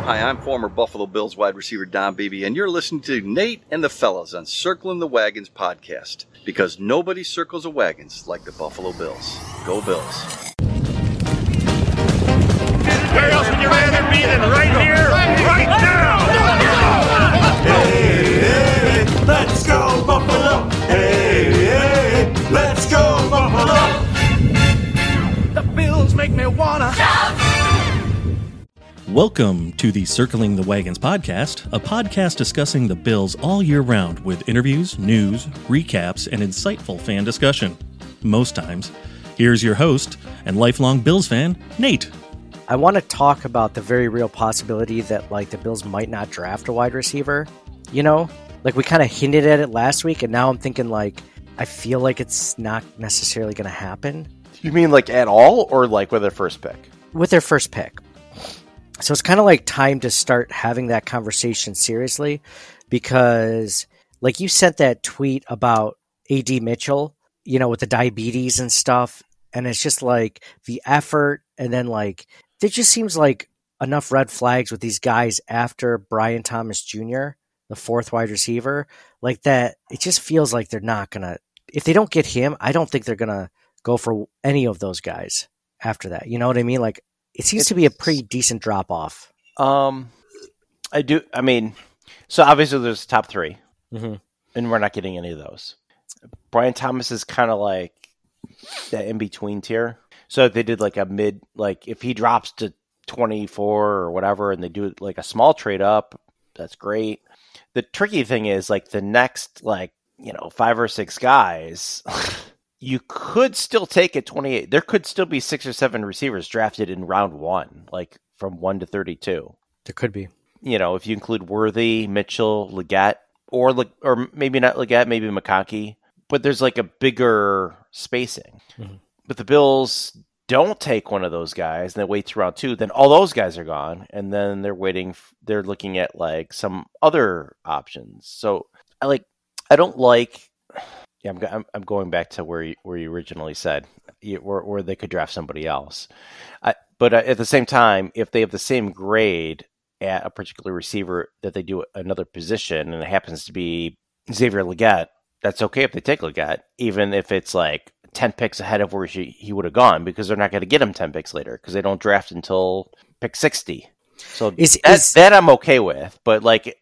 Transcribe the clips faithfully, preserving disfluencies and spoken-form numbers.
Hi, I'm former Buffalo Bills wide receiver Don Beebe, and you're listening to Nate and the Fellas on Circling the Wagons podcast, because nobody circles the wagons like the Buffalo Bills. Go Bills. Where else would you rather be than right here, right now? Hey, hey, let's go Buffalo! Hey, hey, let's go Buffalo! The Bills make me wanna shout! Welcome to the Circling the Wagons podcast, a podcast discussing the Bills all year round with interviews, news, recaps, and insightful fan discussion. Most times. Here's your host and lifelong Bills fan, Nate. I want to talk about the very real possibility that, like, the Bills might not draft a wide receiver. You know, like, we kind of hinted at it last week, and now I'm thinking, like, I feel like it's not necessarily going to happen. You mean, like, at all, or, like, with their first pick? With their first pick. So it's kind of like time to start having that conversation seriously, because, like, you sent that tweet about A D Mitchell, you know, with the diabetes and stuff, and it's just, like, the effort, and then, like, there just seems like enough red flags with these guys after Brian Thomas Junior, the fourth wide receiver, like that. It just feels like they're not going to, if they don't get him, I don't think they're going to go for any of those guys after that. You know what I mean? Like, it seems it's, to be a pretty decent drop off. Um, I do. I mean, so obviously there's top three, mm-hmm. and we're not getting any of those. Brian Thomas is kind of like that in between tier. So if they did like a mid, like if he drops to twenty-four or whatever, and they do like a small trade up, that's great. The tricky thing is, like, the next, like, you know, five or six guys, you could still take at twenty-eight. There could still be six or seven receivers drafted in round one, like from one to thirty-two. There could be. You know, if you include Worthy, Mitchell, Leggett, or or maybe not Leggett, maybe McConkey, but there's like a bigger spacing. Mm-hmm. But the Bills don't take one of those guys and they wait to round two, then all those guys are gone, and then they're waiting. They're looking at like some other options. So I like. I don't like. Yeah, I'm, I'm I'm going back to where you, where you originally said, you, where, where they could draft somebody else. I, but at the same time, if they have the same grade at a particular receiver that they do another position, and it happens to be Xavier Leggett, that's okay if they take Leggett, even if it's like ten picks ahead of where he, he would have gone, because they're not going to get him ten picks later, because they don't draft until pick sixty. So is, that, is... that I'm okay with. But like,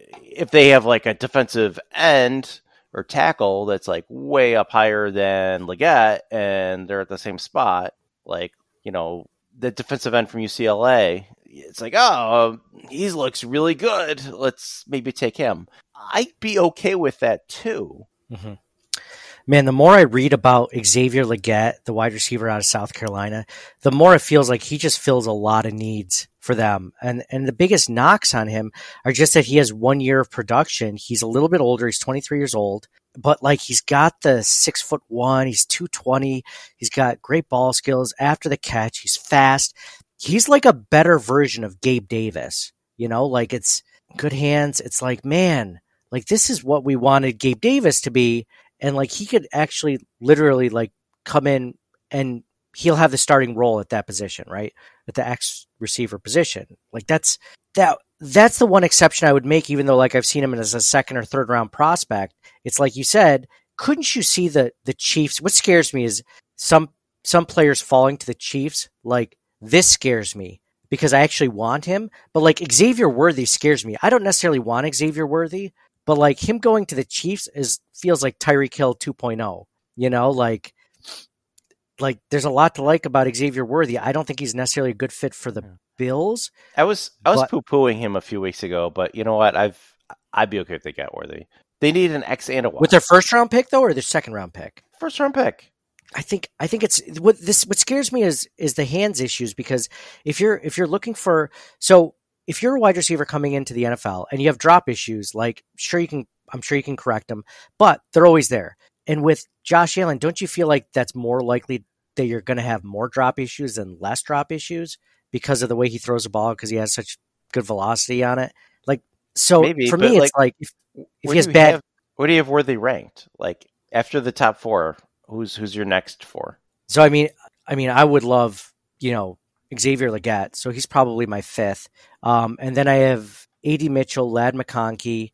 if they have like a defensive end or tackle that's like way up higher than Leggett, and they're at the same spot, like, you know, the defensive end from U C L A, it's like, oh, he looks really good, let's maybe take him. I'd be okay with that too. Mm-hmm. Man, the more I read about Xavier Leggett, the wide receiver out of South Carolina, the more it feels like he just fills a lot of needs for them. And and the biggest knocks on him are just that he has one year of production. He's a little bit older. He's twenty-three years old. But, like, he's got the six foot one. He's two twenty. He's got great ball skills after the catch. He's fast. He's like a better version of Gabe Davis. You know, like, it's good hands. It's like, man, like, this is what we wanted Gabe Davis to be. And, like, he could actually literally, like, come in and he'll have the starting role at that position, right? At the X receiver position. Like, that's that. That's the one exception I would make, even though, like, I've seen him as a second or third round prospect. It's like you said, couldn't you see the, the Chiefs? What scares me is some some players falling to the Chiefs. Like, this scares me because I actually want him. But, like, Xavier Worthy scares me. I don't necessarily want Xavier Worthy. But, like, him going to the Chiefs is feels like Tyreek Hill two point oh. You know, like, like there's a lot to like about Xavier Worthy. I don't think he's necessarily a good fit for the Bills. I was I was but, poo-pooing him a few weeks ago, but you know what? I've I'd be okay if they get Worthy. They need an X and a Y. With their first round pick though, or their second round pick? First round pick. I think I think it's what this what scares me is is the hands issues, because if you're if you're looking for so. If you're a wide receiver coming into the N F L and you have drop issues, like, sure you can, I'm sure you can correct them, but they're always there. And with Josh Allen, don't you feel like that's more likely that you're going to have more drop issues than less drop issues because of the way he throws the ball, because he has such good velocity on it? Like, so Maybe, for me, it's like, if, if he has bad, have, what do you have Worthy ranked? Like, after the top four, who's who's your next four? So I mean, I mean, I would love, you know, Xavier Legette, so he's probably my fifth. Um, and then I have A D Mitchell, Ladd McConkey,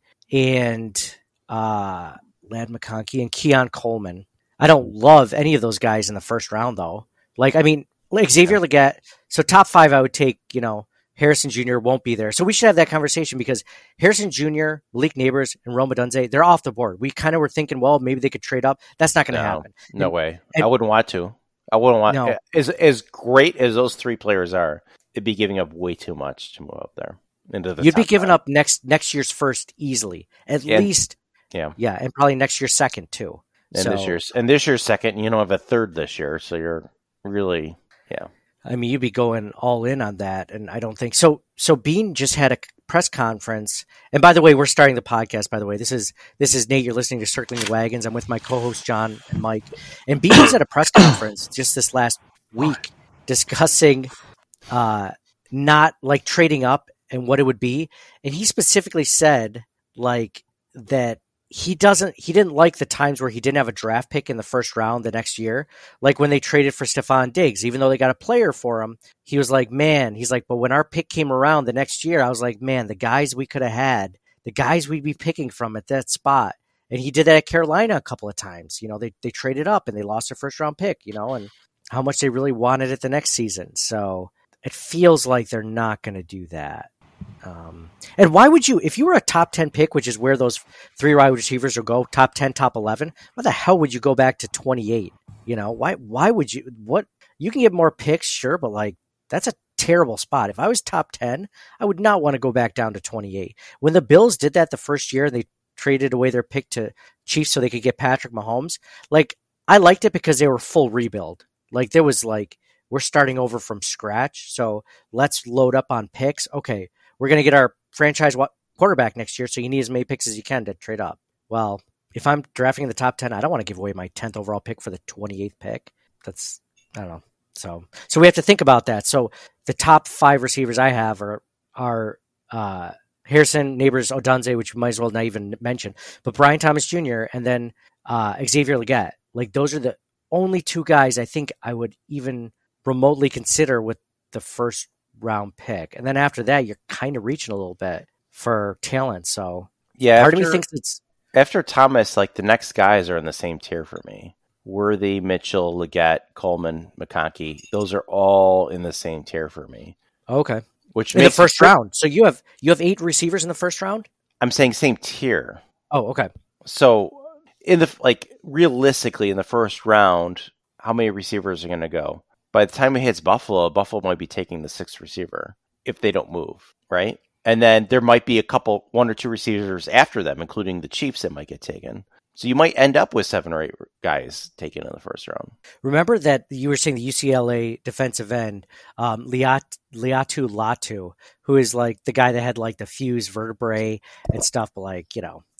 and uh, Ladd McConkey and Keon Coleman. I don't love any of those guys in the first round, though. Like, I mean, like Xavier Legette. So top five, I would take. You know, Harrison Junior won't be there, so we should have that conversation because Harrison Junior, Malik Neighbors, and Rome Odunze, they're off the board. We kind of were thinking, well, maybe they could trade up. That's not going to no, happen. No and, way. And, I wouldn't want to. I wouldn't want no. as as great as those three players are. It'd be giving up way too much to move up there into the. You'd be giving five. up next next year's first easily, at yeah. least. Yeah, yeah, and probably next year's second too. And so, this year's and this year's second. You don't have a third this year, so you're really yeah. I mean, you'd be going all in on that, and I don't think so. So Bean just had a press conference, and by the way, we're starting the podcast. By the way, this is this is Nate. You're listening to Circling the Wagons. I'm with my co-host John and Mike, and Bean was at a press conference just this last week discussing uh, not like trading up and what it would be, and he specifically said like that. He doesn't. He didn't like the times where he didn't have a draft pick in the first round the next year, like when they traded for Stephon Diggs. Even though they got a player for him, he was like, "Man," he's like, "But when our pick came around the next year, I was like, man, the guys we could have had, the guys we'd be picking from at that spot." And he did that at Carolina a couple of times. You know, they they traded up and they lost their first round pick. You know, and how much they really wanted it the next season. So it feels like they're not going to do that. Um, and why would you, if you were a top ten pick, which is where those three wide receivers will go, top ten, top eleven, why the hell would you go back to twenty-eight? You know, why, why would you, what, you can get more picks, sure, but like, that's a terrible spot. If I was top ten, I would not want to go back down to twenty-eight. When the Bills did that the first year, they traded away their pick to Chiefs so they could get Patrick Mahomes. Like, I liked it because they were full rebuild. Like, there was like, we're starting over from scratch. So let's load up on picks. Okay. We're going to get our franchise quarterback next year, so you need as many picks as you can to trade up. Well, if I'm drafting in the top ten, I don't want to give away my tenth overall pick for the twenty-eighth pick. That's, I don't know. So so we have to think about that. So the top five receivers I have are, are uh, Harrison, Neighbors, Odunze, which we might as well not even mention, but Brian Thomas Junior and then uh, Xavier Legette. Like, those are the only two guys I think I would even remotely consider with the first round pick. And then after that, you're kind of reaching a little bit for talent. So yeah, part after, of me thinks it's after Thomas, like the next guys are in the same tier for me. Worthy, Mitchell, Legette, Coleman, McConkey. Those are all in the same tier for me. Okay. Which in makes the first it, round. So you have you have eight receivers in the first round? I'm saying same tier. Oh, okay. So in the like realistically in the first round, how many receivers are going to go? By the time it hits Buffalo, Buffalo might be taking the sixth receiver if they don't move, right? And then there might be a couple, one or two receivers after them, including the Chiefs that might get taken. So you might end up with seven or eight guys taken in the first round. Remember that you were saying the U C L A defensive end, um, Liat, Liatu Latu, who is like the guy that had like the fused vertebrae and stuff, but like, you know,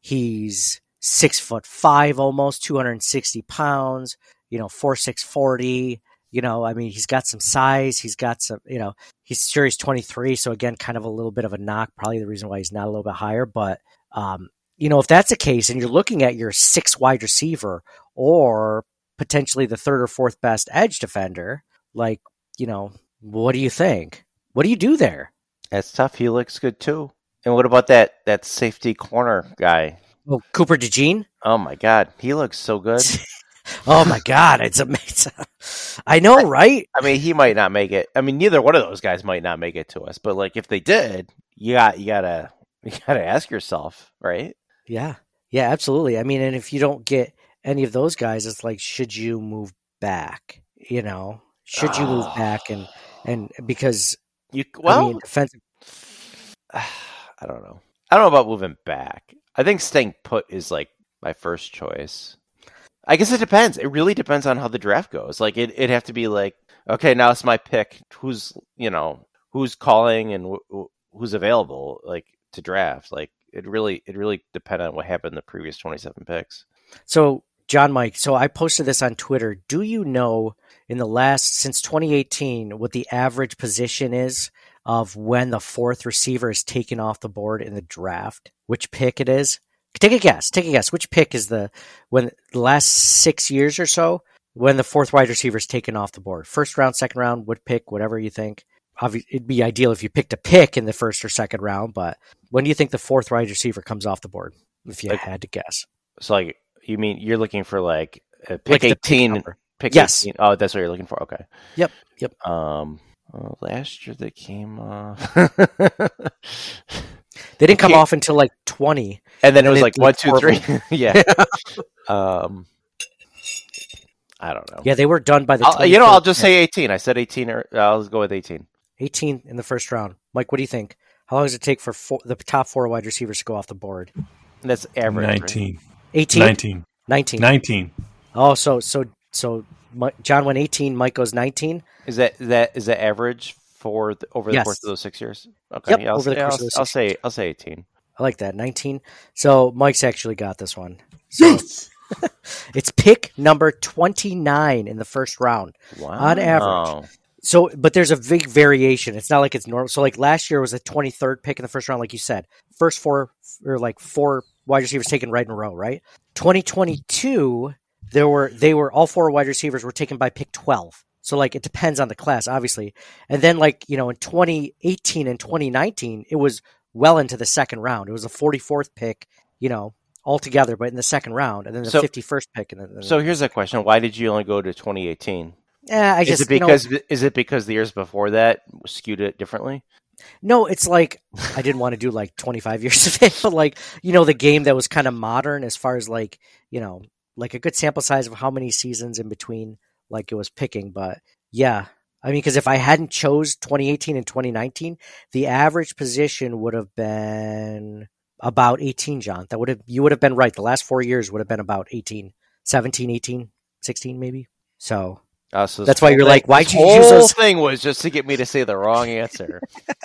he's six foot five almost, two hundred sixty pounds, you know, four six forty. You know, I mean, he's got some size. He's got some, you know, he's sure he's twenty-three. So again, kind of a little bit of a knock, probably the reason why he's not a little bit higher. But, um, you know, if that's the case and you're looking at your sixth wide receiver or potentially the third or fourth best edge defender, like, you know, what do you think? What do you do there? That's tough. He looks good too. And what about that, that safety corner guy? Oh, Cooper DeJean? Oh my God. He looks so good. Oh my God, it's amazing. I know, right? I mean, he might not make it. I mean, neither one of those guys might not make it to us. But like, if they did, you got you gotta you gotta ask yourself, right? Yeah, yeah, absolutely. I mean, and if you don't get any of those guys, it's like, should you move back? You know, should you oh. move back? And and because you well, I mean, defensive. I don't know. I don't know about moving back. I think staying put is like my first choice. I guess it depends. It really depends on how the draft goes. Like it, it'd have to be like, okay, now it's my pick. Who's, you know, who's calling and wh- who's available, like to draft. Like it really, it really depend on what happened in the previous twenty-seven picks. So John Mike, so I posted this on Twitter. Do you know in the last, since twenty eighteen, what the average position is of when the fourth receiver is taken off the board in the draft? Which pick it is? Take a guess. Take a guess. Which pick is the when the last six years or so? when the fourth wide receiver is taken off the board. First round, second round, would pick, whatever you think. Obviously, it'd be ideal if you picked a pick in the first or second round, but when do you think the fourth wide receiver comes off the board, if you like, had to guess? So, like, you mean you're looking for, like, a pick Like the eighteen? pick Pick yes. eighteen. Oh, that's what you're looking for? Okay. Yep, yep. Um, well, last year they came off. They didn't come off until, like, twenty. And then it was, it like, one, looked two, horrible. three. Yeah. um, I don't know. Yeah, they were done by the I'll, you know, I'll just pick. say eighteen. I said eighteen. Or I'll go with eighteen. eighteen in the first round. Mike, what do you think? How long does it take for four, the top four wide receivers to go off the board? That's average. Right? nineteen. eighteen? nineteen. nineteen. nineteen. Oh, so so so Mike, John went eighteen, Mike goes nineteen? Is that is that is that average for the, over the Yes. course of those six years? Okay, Yep, yeah, I'll, over the say, course I'll, of those I'll six say I'll say eighteen. I like that. nineteen. So Mike's actually got this one. So it's pick number twenty-nine in the first round. Wow. On average. So, but there's a big variation. It's not like it's normal. So, like last year was a twenty-third pick in the first round, like you said. First four, or like four wide receivers taken right in a row, right? twenty twenty-two, there were they were all four wide receivers were taken by pick twelve. So, like, it depends on the class, obviously. And then, like, you know, in twenty eighteen and twenty nineteen, it was well into the second round. It was a forty-fourth pick, you know, altogether, but in the second round, and then the So- fifty-first pick. And then, So here's a question: why did you only go to twenty eighteen? yeah, I just is it because is it because the years before that skewed it differently? No, it's like I didn't want to do like twenty-five years of it, but like, you know, the game that was kind of modern as far as like, you know, like a good sample size of how many seasons in between like it was picking. But yeah, I mean, because if I hadn't chose twenty eighteen and twenty nineteen, the average position would have been about eighteen, John. That would have, you would have been right. The last four years would have been about eighteen, seventeen, eighteen, sixteen maybe. So Uh, so that's why you're thing, like, why'd this you whole use those? thing was just to get me to say the wrong answer.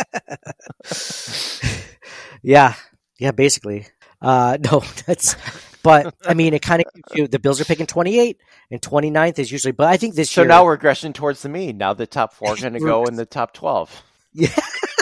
Yeah, yeah, basically. Uh, no, that's, but I mean, it kind of gives you, the Bills are picking twenty-eight and twenty-ninth is usually, but I think this So year. now we're regression towards the mean. Now the top four are going to go in the top twelve. Yeah.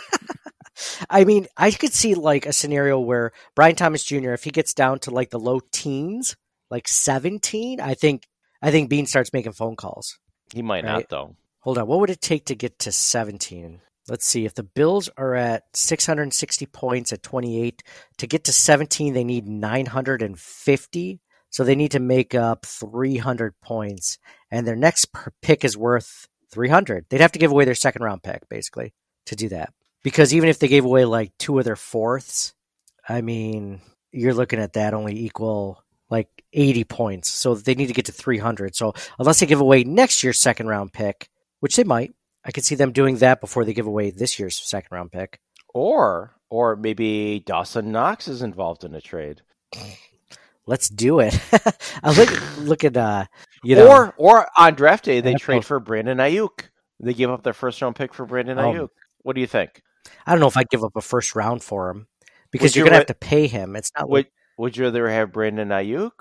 I mean, I could see like a scenario where Brian Thomas Junior, if he gets down to like the low teens, like seventeen, I think, I think Bean starts making phone calls. He might Right. not, though. Hold on. What would it take to get to seventeen? Let's see. If the Bills are at six hundred sixty points at twenty-eight, to get to seventeen, they need nine hundred fifty. So they need to make up three hundred points. And their next per- pick is worth three hundred. They'd have to give away their second round pick, basically, to do that. Because even if they gave away like two of their fourths, I mean, you're looking at that only equal like eighty points. So they need to get to three hundred. So unless they give away next year's second round pick, which they might, I could see them doing that before they give away this year's second round pick. Or, or maybe Dawson Knox is involved in a trade. Let's do it. I look, look at, uh, you know, Or, or on draft day, they I trade know. for Brandon Ayuk. They give up their first round pick for Brandon Um, Ayuk. What do you think? I don't know if I'd give up a first round for him because Would you're you going to ra- have to pay him. It's not Would like, Would you rather have Brandon Ayuk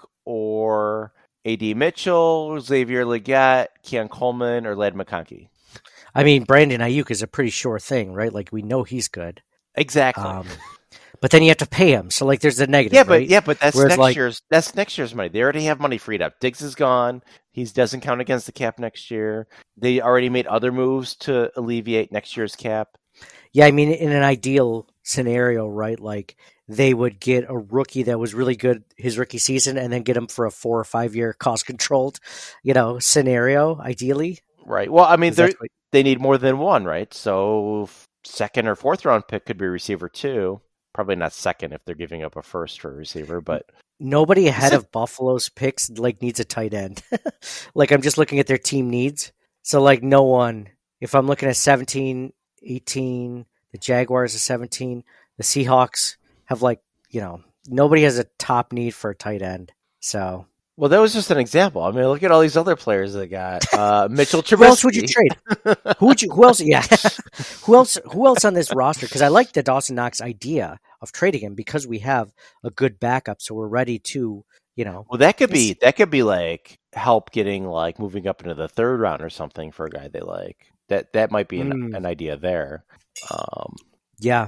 or A D Mitchell, Xavier Legette, Keon Coleman, or Ladd McConkey? I mean, Brandon Ayuk is a pretty sure thing, right? Like we know he's good. Exactly. Um, but then you have to pay him. So like there's the negative, yeah, but right? yeah, but that's Whereas, next like- year's. That's next year's money. They already have money freed up. Diggs is gone. He doesn't count against the cap next year. They already made other moves to alleviate next year's cap. Yeah, I mean, in an ideal scenario, right? Like they would get a rookie that was really good his rookie season and then get him for a four or five year cost controlled, you know, scenario, ideally. Right. Well, I mean, 'Cause they that's what- they need more than one, right? So second or fourth round pick could be receiver two. Probably not second if they're giving up a first for a receiver, but Nobody ahead it- of Buffalo's picks like needs a tight end. Like I'm just looking at their team needs. So like no one, if I'm looking at seventeen, eighteen, the Jaguars are seventeen, the Seahawks have like, you know, nobody has a top need for a tight end. So well, that was just an example. I mean, look at all these other players they got. Uh, Mitchell Trubisky. who else would you trade? Who would you? Who else? Yeah, who else? Who else on this roster? Because I like the Dawson Knox idea of trading him because we have a good backup, so we're ready to, you know. Well, that could be that could be like help getting like moving up into the third round or something for a guy they like. That that might be an, Mm. an idea there. Um, Yeah,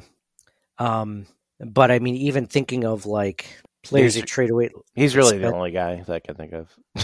um, but I mean, even thinking of like players He's- that trade away. he's really the Spent- only guy that I can think of.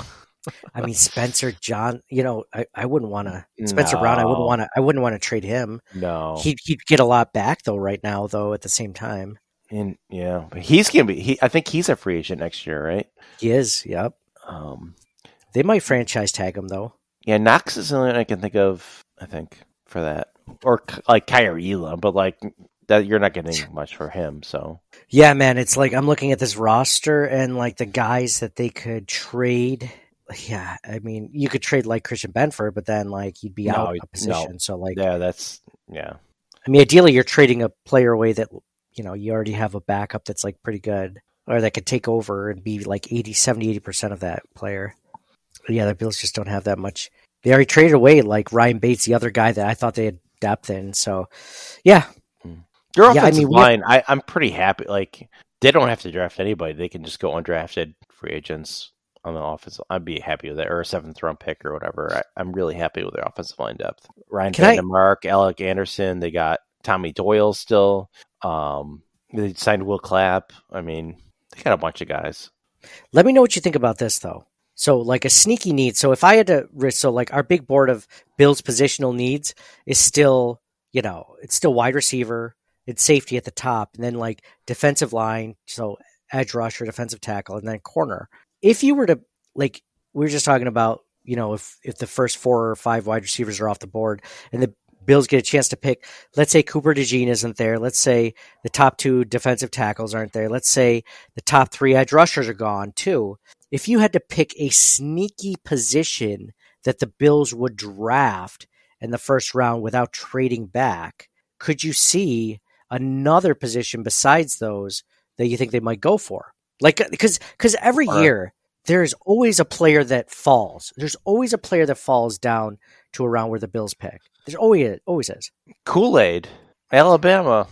I mean, Spencer John, you know, I, I wouldn't want to Spencer no. Brown. I wouldn't want to. I wouldn't want to trade him. No, he'd he'd get a lot back though. Right now, though, at the same time, and yeah, but he's gonna be. He, I think he's a free agent next year, right? He is. Yep. Um, they might franchise tag him though. Yeah, Knox is the only one I can think of. I think for that, or like Kyrie Elam, but like that, you're not getting much for him. So yeah, man, it's like I'm looking at this roster and like the guys that they could trade. Yeah, I mean, you could trade like Christian Benford, but then like you'd be no, out of position. No. So like, yeah, that's yeah. I mean, ideally, you're trading a player away that you know you already have a backup that's like pretty good, or that could take over and be like eighty, seventy, eighty percent of that player. But yeah, the Bills just don't have that much. They already traded away like Ryan Bates, the other guy that I thought they had depth in. So yeah, your yeah, offensive I mean, line, I, I'm pretty happy. Like they don't have to draft anybody; they can just go undrafted free agents on the offensive. I'd be happy with that, or a seventh round pick or whatever. I, I'm really happy with their offensive line depth. Ryan Vandermark, Alec Anderson. They got Tommy Doyle still. Um, they signed Will Clapp. I mean, they got a bunch of guys. Let me know what you think about this, though. So, like a sneaky need. So, if I had to, so like our big board of Bills positional needs is still, you know, it's still wide receiver, it's safety at the top, and then like defensive line. So, edge rusher, defensive tackle, and then corner. If you were to, like, we were just talking about, you know, if, if the first four or five wide receivers are off the board and the Bills get a chance to pick, let's say Cooper DeJean isn't there. Let's say the top two defensive tackles aren't there. Let's say the top three edge rushers are gone too. If you had to pick a sneaky position that the Bills would draft in the first round without trading back, could you see another position besides those that you think they might go for? Like, because because every Or- year there's always a player that falls. There's always a player that falls down to around where the Bills pick. There's always always is. Kool-Aid, Alabama.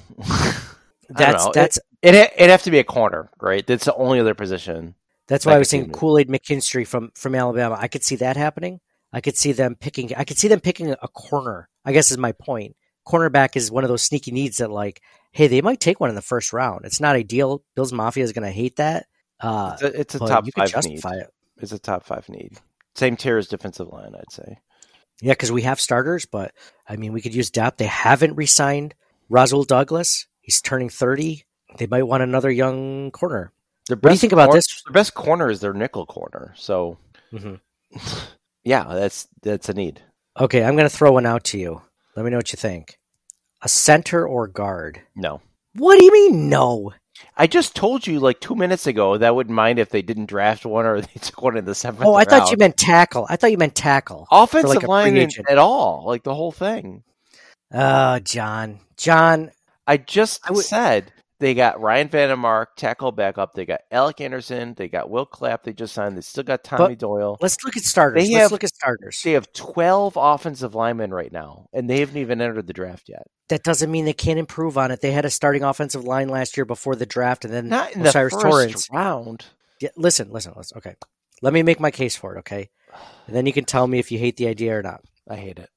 That's know. that's It, it it'd have to be a corner, right? That's the only other position. that's why I I was could see saying it. Kool-Aid McKinstry from from Alabama. I could see that happening. I could see them picking. I could see them picking a corner. I guess is my point. Cornerback is one of those sneaky needs that, like, hey, they might take one in the first round. It's not ideal. Bills Mafia is going to hate that. Uh, It's a, it's a but top you could five need. justify it. It's a top five need. Same tier as defensive line, I'd say. Yeah, because we have starters, but I mean, we could use depth. They haven't re-signed Roswell Douglas. He's turning thirty. They might want another young corner. Their What do you best think about cor- this? Their best corner is their nickel corner. So, Mhm. yeah, that's that's a need. Okay, I'm going to throw one out to you. Let me know what you think. A center or guard? No. What do you mean no? I just told you like two minutes ago that I wouldn't mind if they didn't draft one or they took one in the seventh Oh, I thought round. you meant tackle. I thought you meant tackle. offensive like a free line in- agent. at all, like the whole thing. Oh, John. John, I just I would- said they got Ryan Vandermark, tackle backup. They got Alec Anderson. They got Will Clapp. They just signed. They still got Tommy But- Doyle. let's look at starters. They let's have- look at starters. They have twelve offensive linemen right now, and they haven't even entered the draft yet. That doesn't mean they can't improve on it. They had a starting offensive line last year before the draft, and then Not in Osiris the first Torrance. round. Yeah, listen, listen, listen. Okay, let me make my case for it. Okay, and then you can tell me if you hate the idea or not. I hate it.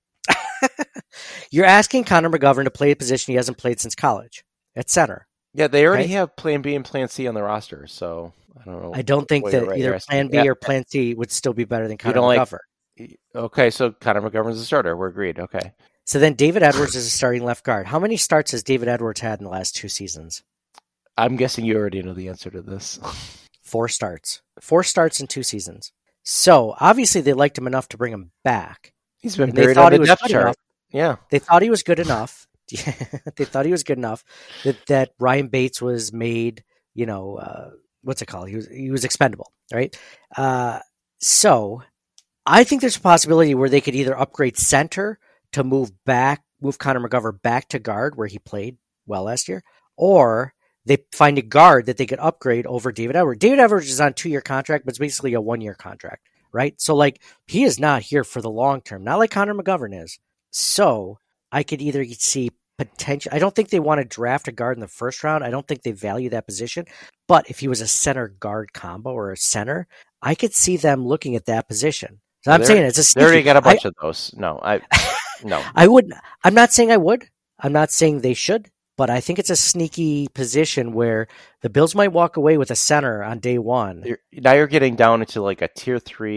You're asking Connor McGovern to play a position he hasn't played since college at center. Yeah, they already Okay. have Plan B and Plan C on the roster, so I don't know. I don't think what that you're- either you're asking. Plan B Yeah. or Plan C would still be better than Connor don't like- McGovern. Okay, so Connor McGovern's a starter. We're agreed. Okay. So then David Edwards is a starting left guard. How many starts has David Edwards had in the last two seasons? I'm guessing you already know the answer to this. Four starts. Four starts in two seasons. So obviously they liked him enough to bring him back. He's been And they buried thought on he the was depth good chart. enough. Yeah. They thought he was good enough. They thought he was good enough that, that Ryan Bates was made, you know, uh, what's it called? He was he was expendable, right? Uh, so I think there's a possibility where they could either upgrade center to move back, move Connor McGovern back to guard where he played well last year, or they find a guard that they could upgrade over David Edwards. David Edwards is on a two-year contract, but it's basically a one-year contract, right? So, like, he is not here for the long term, not like Connor McGovern is. So I could either see potential. I don't think they want to draft a guard in the first round. I don't think they value that position. But if he was a center guard combo or a center, I could see them looking at that position. So I'm They're- saying it's a They already sneaky- got a bunch I, of those. No, I no. I would. I'm not saying I would. I'm not saying they should. But I think it's a sneaky position where the Bills might walk away with a center on day one. You're, now you're getting down into like a tier three,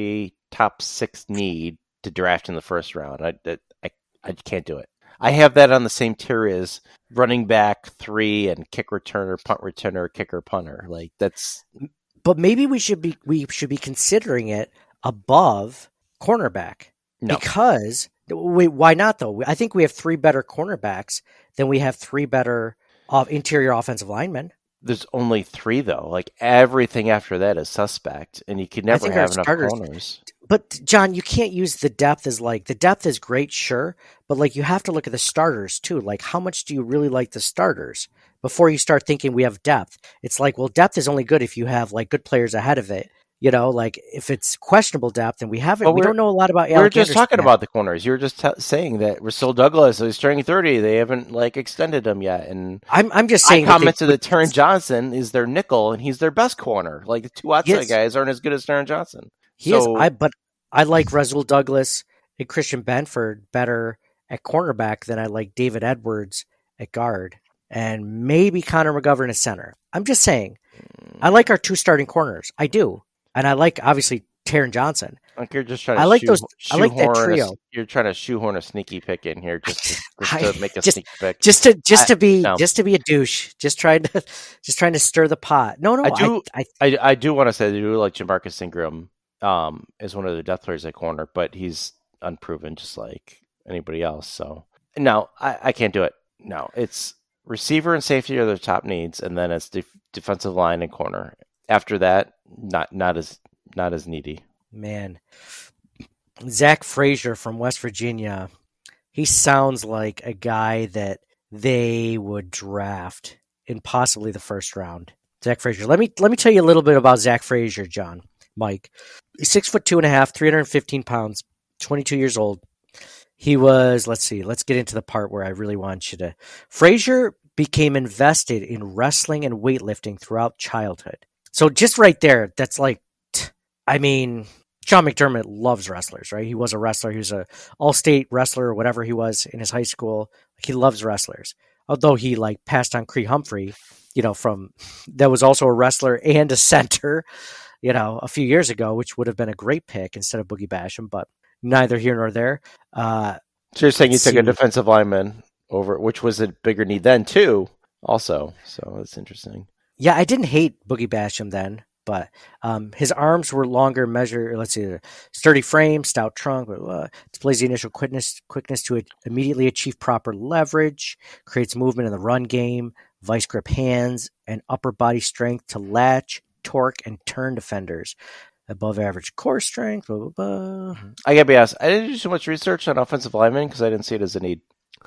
top six need to draft in the first round. I, I, I can't do it. I have that on the same tier as running back three and kick returner, punt returner, kicker, punter. Like that's. But maybe we should be we should be considering it above cornerback No. because wait, why not though? I think we have three better cornerbacks than we have three better uh, interior offensive linemen. There's only three though. Like everything after that is suspect, and you could never think our have enough starters- corners. But John, you can't use the depth as like the depth is great, sure, but like you have to look at the starters too. Like how much do you really like the starters before you start thinking we have depth? It's like, well, depth is only good if you have like good players ahead of it. You know, like if it's questionable depth and we haven't, But we we're- don't know a lot about. We were Alec just Anderson talking yet. about the corners. You were just t- saying that Rasul Douglas is turning thirty. They haven't like extended him yet, and I'm I'm just I saying. that they- commented that Taron Johnson is their nickel, and he's their best corner. Like the two outside Yes. guys aren't as good as Taron Johnson. He So- is. I but I like Rasul Douglas and Christian Benford better at cornerback than I like David Edwards at guard, and maybe Connor McGovern at center. I'm just saying. I like our two starting corners. I do, and I like obviously Taron Johnson. Like you're just trying to I like shoe, those- I like that shoehorn a- trio. you're trying to shoehorn a sneaky pick in here just to, just I- to make a just- sneaky pick. Just to just I- to be no. just to be a douche. Just trying to just trying to stir the pot. No, no. I do- I, I I, I do want to say I do like Jamarcus Ingram um, as one of the depth players at corner, but he's unproven just like anybody else. So no, I, I can't do it. No, it's receiver and safety are the top needs, and then it's def- defensive line and corner. After that, not not as not as needy. man, Zach Frazier from West Virginia. He sounds like a guy that they would draft in possibly the first round. Zach Frazier. Let me let me tell you a little bit about Zach Frazier, John, Mike. He's six foot two and a half, three hundred fifteen pounds, twenty-two years old. He was, let's see, let's get into the part where I really want you to. Frazier became invested in wrestling and weightlifting throughout childhood. So just right there, that's like, I mean, Sean McDermott loves wrestlers, right? He was a wrestler. He was a all-state wrestler or whatever he was in his high school. He loves wrestlers. Although he like passed on Cree Humphrey, you know, from that was also a wrestler and a center, you know, a few years ago, which would have been a great pick instead of Boogie Basham, but neither here nor there. Uh, So you're saying you Let's took a see. defensive lineman over, which was a bigger need then too, also. So that's interesting. yeah, I didn't hate Boogie Basham then, but um, his arms were longer, measure. Let's see, sturdy frame, stout trunk. Blah, blah, blah. Displays the initial quickness, quickness to immediately achieve proper leverage. Creates movement in the run game. Vice grip hands and upper body strength to latch, torque, and turn defenders. Above average core strength. Blah, blah, blah. I gotta be honest, I didn't do so much research on offensive linemen because I didn't see it as a need.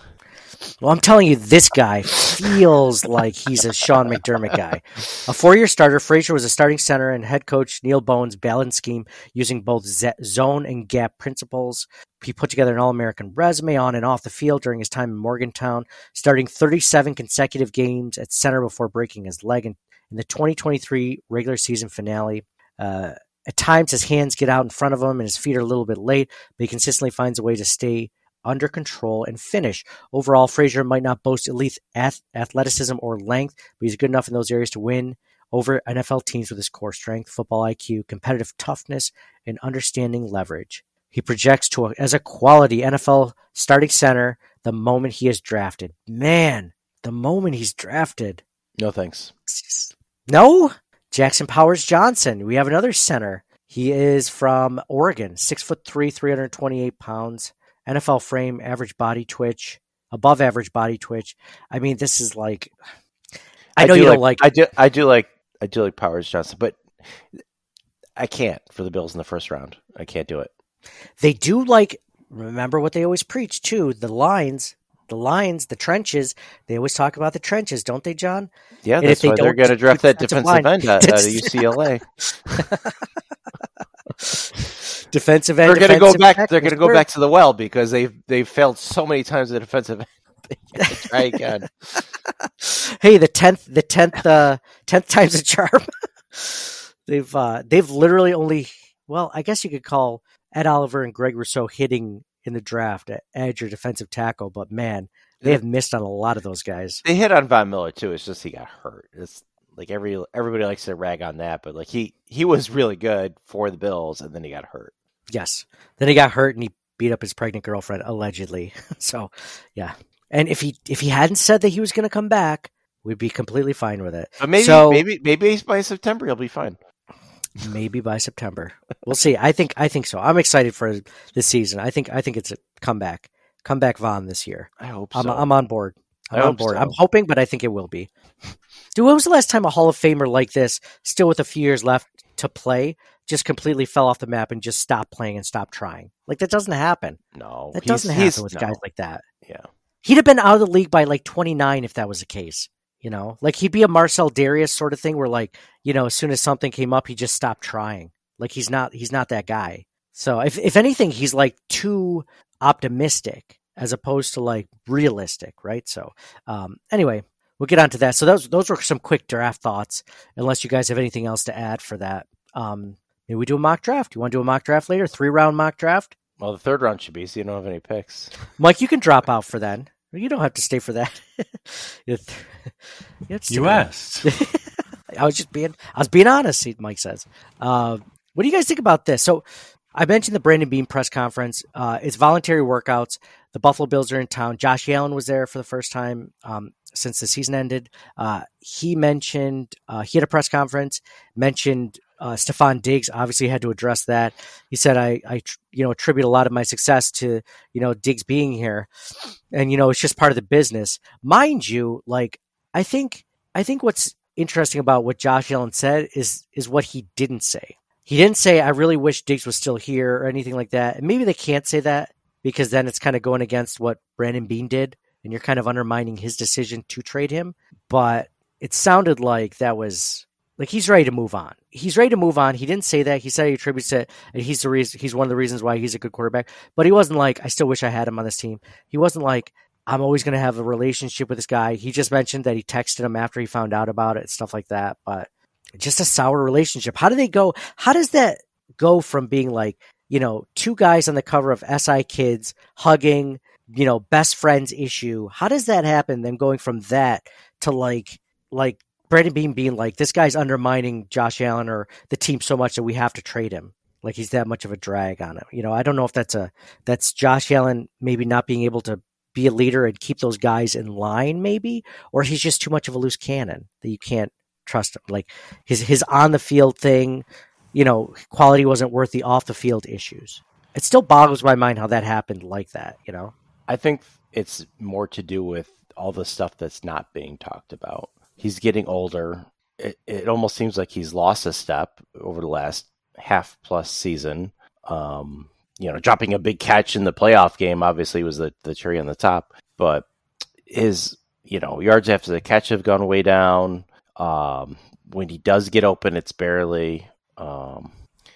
Well, I'm telling you, this guy feels like he's a Sean McDermott guy. A four-year starter, Frazier was a starting center, and head coach Neil Bones balanced scheme using both z- zone and gap principles. He put together an All-American resume on and off the field during his time in Morgantown, starting thirty-seven consecutive games at center before breaking his leg in, in the twenty twenty-three regular season finale. Uh, at times, his hands get out in front of him, and his feet are a little bit late, but he consistently finds a way to stay under control and finish. Overall, Frazier might not boast elite ath- athleticism or length, but he's good enough in those areas to win over N F L teams with his core strength, football I Q, competitive toughness, and understanding leverage. He projects to a, as a quality N F L starting center the moment he is drafted. Man, the moment he's drafted. No thanks. No? Jackson Powers Johnson. We have another center. He is from Oregon, six foot three, three hundred twenty-eight pounds. N F L frame, average body twitch, above average body twitch. I mean, this is like. I know do you don't like. I do. I do like. I do like Powers Johnson, but I can't for the Bills in the first round. I can't do it. They do like. Remember what they always preach too. The lines, the lines, the trenches. They always talk about the trenches, don't they, John? Yeah, And that's if they why they're don't going to draft that defensive defensive line- end out, out of U C L A. Defensive end. They're going to go defensive back. back, They're going to go word. back to the well because they've they've failed so many times at defensive end. They gotta try again. Hey, the tenth, the tenth, uh, tenth time's a charm. they've uh, they've literally only. Well, I guess you could call Ed Oliver and Greg Rousseau hitting in the draft at edge or defensive tackle, but man, they have missed on a lot of those guys. They hit on Von Miller too. It's just he got hurt. It's like every everybody likes to rag on that, but like he he was really good for the Bills, and then he got hurt. Yes. Then he got hurt and he beat up his pregnant girlfriend, allegedly. So, yeah. And if he if he hadn't said that he was going to come back, we'd be completely fine with it. But maybe so, maybe maybe by September he'll be fine. Maybe by September, we'll see. I think I think so. I'm excited for this season. I think I think it's a comeback, comeback Vaughn this year. I hope I'm so. I'm on board. I'm I on hope board. so. I'm hoping, but I think it will be. Dude, when was the last time a Hall of Famer like this, still with a few years left to play, just completely fell off the map and just stopped playing and stopped trying? Like, that doesn't happen. No, That he's- doesn't he's- happen with no. guys like that. Yeah. He'd have been out of the league by like twenty-nine if that was the case. You know, like he'd be a Marcel Darius sort of thing where, like, you know, as soon as something came up, he just stopped trying. Like he's not he's not that guy. So if if anything, he's like too optimistic as opposed to like realistic, right? So um, anyway, we'll get on to that. So those those were some quick draft thoughts. Unless you guys have anything else to add for that, um, maybe we do a mock draft. You want to do a mock draft later? Three round mock draft. Well, the third round should be, so you don't have any picks. Mike, you can drop out for then. You don't have to stay for that. you You asked. I was just being, I was being honest. Mike says. Uh, what do you guys think about this? So, I mentioned the Brandon Beam press conference. Uh, it's voluntary workouts. The Buffalo Bills are in town. Josh Allen was there for the first time um, since the season ended. Uh, he mentioned uh, he had a press conference. Mentioned uh, Stephon Diggs. Obviously, had to address that. He said, "I, I, you know, attribute a lot of my success to you know Diggs being here, and you know it's just part of the business." Mind you, like I think, I think what's interesting about what Josh Allen said is is what he didn't say. He didn't say, I really wish Diggs was still here or anything like that. And maybe they can't say that because then it's kind of going against what Brandon Beane did and you're kind of undermining his decision to trade him. But it sounded like that was like he's ready to move on. He's ready to move on. He didn't say that. He said he attributes it and he's the reason he's one of the reasons why he's a good quarterback. But he wasn't like, I still wish I had him on this team. He wasn't like, I'm always going to have a relationship with this guy. He just mentioned that he texted him after he found out about it, stuff like that. But just a sour relationship. How do they go? How does that go from being like, you know, two guys on the cover of S I Kids hugging, you know, best friends issue? How does that happen? Then going from that to like, like Brandon Beane being like, this guy's undermining Josh Allen or the team so much that we have to trade him. Like he's that much of a drag on it. You know, I don't know if that's a, that's Josh Allen maybe not being able to be a leader and keep those guys in line maybe, or he's just too much of a loose cannon that you can't trust him. Like his his on the field thing, you know, quality wasn't worth the off the field issues. It still boggles my mind how that happened like that, you know? I think it's more to do with all the stuff that's not being talked about. He's getting older. It, it almost seems like he's lost a step over the last half plus season. Um, you know, dropping a big catch in the playoff game obviously was the, the cherry on the top, but his, you know, yards after the catch have gone way down. Um, when he does get open, it's barely, um,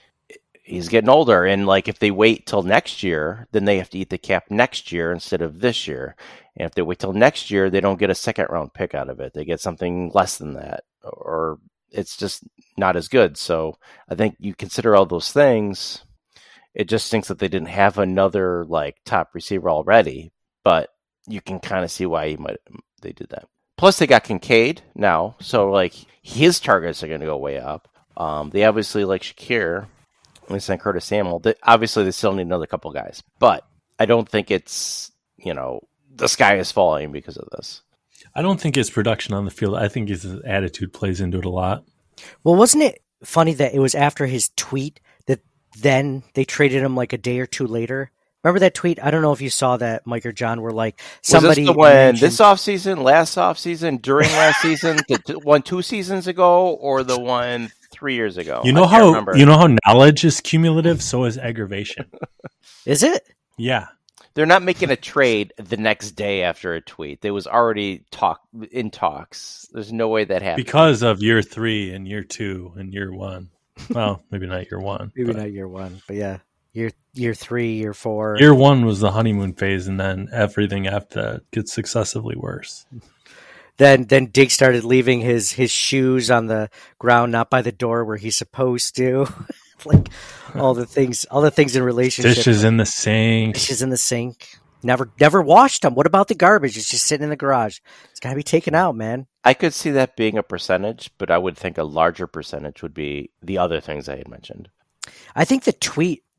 he's getting older. And like, if they wait till next year, then they have to eat the cap next year instead of this year. And if they wait till next year, they don't get a second round pick out of it. They get something less than that, or it's just not as good. So I think you consider all those things. It just stinks that they didn't have another like top receiver already, but you can kind of see why he might, they did that. Plus, they got Kincaid now, so like his targets are going to go way up. Um, they obviously like Shakir, at least on Curtis Samuel. They, obviously, they still need another couple guys, but I don't think it's, you know, the sky is falling because of this. I don't think his production on the field. I think his attitude plays into it a lot. Well, wasn't it funny that it was after his tweet that then they traded him like a day or two later? Remember that tweet? I don't know if you saw that, Mike or John, where like somebody was this the one mentioned... this offseason, last offseason, during last season, the one two seasons ago, or the one three years ago? You know I can't how remember. you know how knowledge is cumulative, so is aggravation. Is it? Yeah. They're not making a trade the next day after a tweet. They was already talk in talks. There's no way that happened. Because of year three and year two and year one. Well, maybe not year one. Maybe but not year one, but yeah. Year year three, year four. Year one was the honeymoon phase, and then everything after that gets successively worse. Then then Diggs started leaving his, his shoes on the ground, not by the door where he's supposed to. Like all the things all the things in relationships. Dishes in the sink. Dishes in the sink. Never never washed them. What about the garbage? It's just sitting in the garage. It's gotta be taken out, man. I could see that being a percentage, but I would think a larger percentage would be the other things I had mentioned. I think the tweet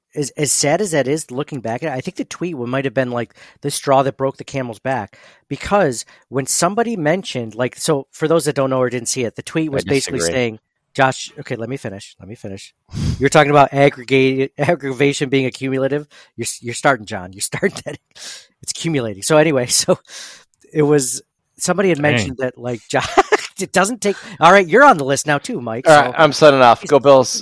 as, as sad as that is, looking back at it, I think the tweet might have been like the straw that broke the camel's back, because when somebody mentioned, like, so for those that don't know or didn't see it, the tweet was basically saying, Josh, okay, let me finish. Let me finish. You're talking about aggregate aggravation being accumulative. You're you're starting, John. You're starting that. It's accumulating. So anyway, so it was somebody had mentioned Dang. that like Josh, it doesn't take. All right, you're on the list now too, Mike. All so. right, I'm signing off. Go Bills.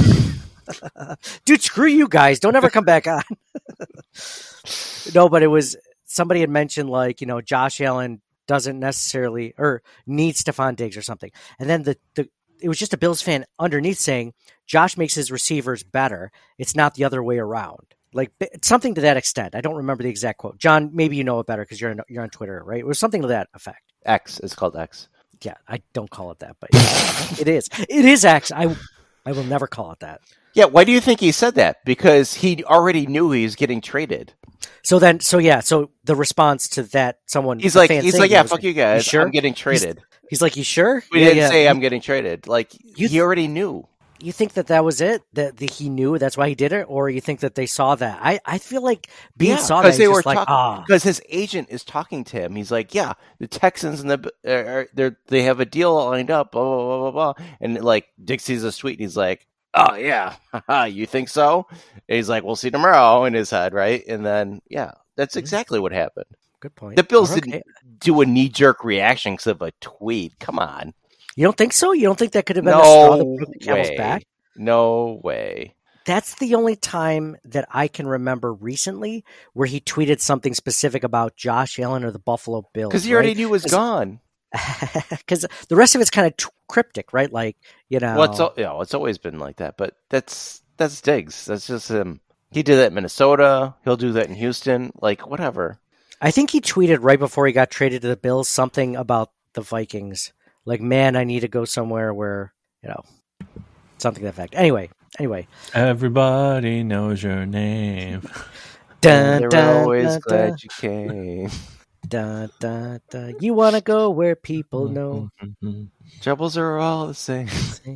Dude, screw you guys. Don't ever come back on. No, but it was somebody had mentioned like, you know, Josh Allen doesn't necessarily or needs Stephon Diggs or something. And then the, the it was just a Bills fan underneath saying Josh makes his receivers better. It's not the other way around. Like something to that extent. I don't remember the exact quote. John, maybe you know it better because you're on, you're on Twitter, right? It was something to that effect. X. It's called X. Yeah, I don't call it that, but it is. It is X. I I will never call it that. Yeah, why do you think he said that? Because he already knew he was getting traded. So then, so yeah, so the response to that, someone he's like, he's like, yeah, fuck you guys. You sure? I'm getting traded. He's, he's like, you sure? We yeah, didn't yeah. say I'm getting traded. Like you th- he already knew. You think that that was it? That, that he knew that's why he did it, or you think that they saw that? I, I feel like Bean yeah, saw that. They were like, ah, because his agent is talking to him. He's like, yeah, the Texans and the uh, they they have a deal lined up, blah blah blah blah blah. And like Dick sees a tweet, and he's like, oh yeah, you think so? And he's like, we'll see tomorrow in his head, right? And then yeah, that's exactly what happened. Good point. The Bills okay. didn't do a knee jerk reaction because of a tweet. Come on. You don't think so? You don't think that could have been no the straw that broke the camel's way. back? No way. That's the only time that I can remember recently where he tweeted something specific about Josh Allen or the Buffalo Bills. Because he right? already knew it was gone. Because the rest of it's kind of t- cryptic, right? Like, you know. Well, it's, you know, it's always been like that, but that's that's Diggs. That's just him. He did that in Minnesota. He'll do that in Houston. Like, whatever. I think he tweeted right before he got traded to the Bills something about the Vikings. Like, man, I need to go somewhere where, you know, something to that effect. Anyway, anyway. Everybody knows your name. Dun, They're dun, always dun, glad dun. you came. Dun, dun, dun. You want to go where people know. Troubles are all the same.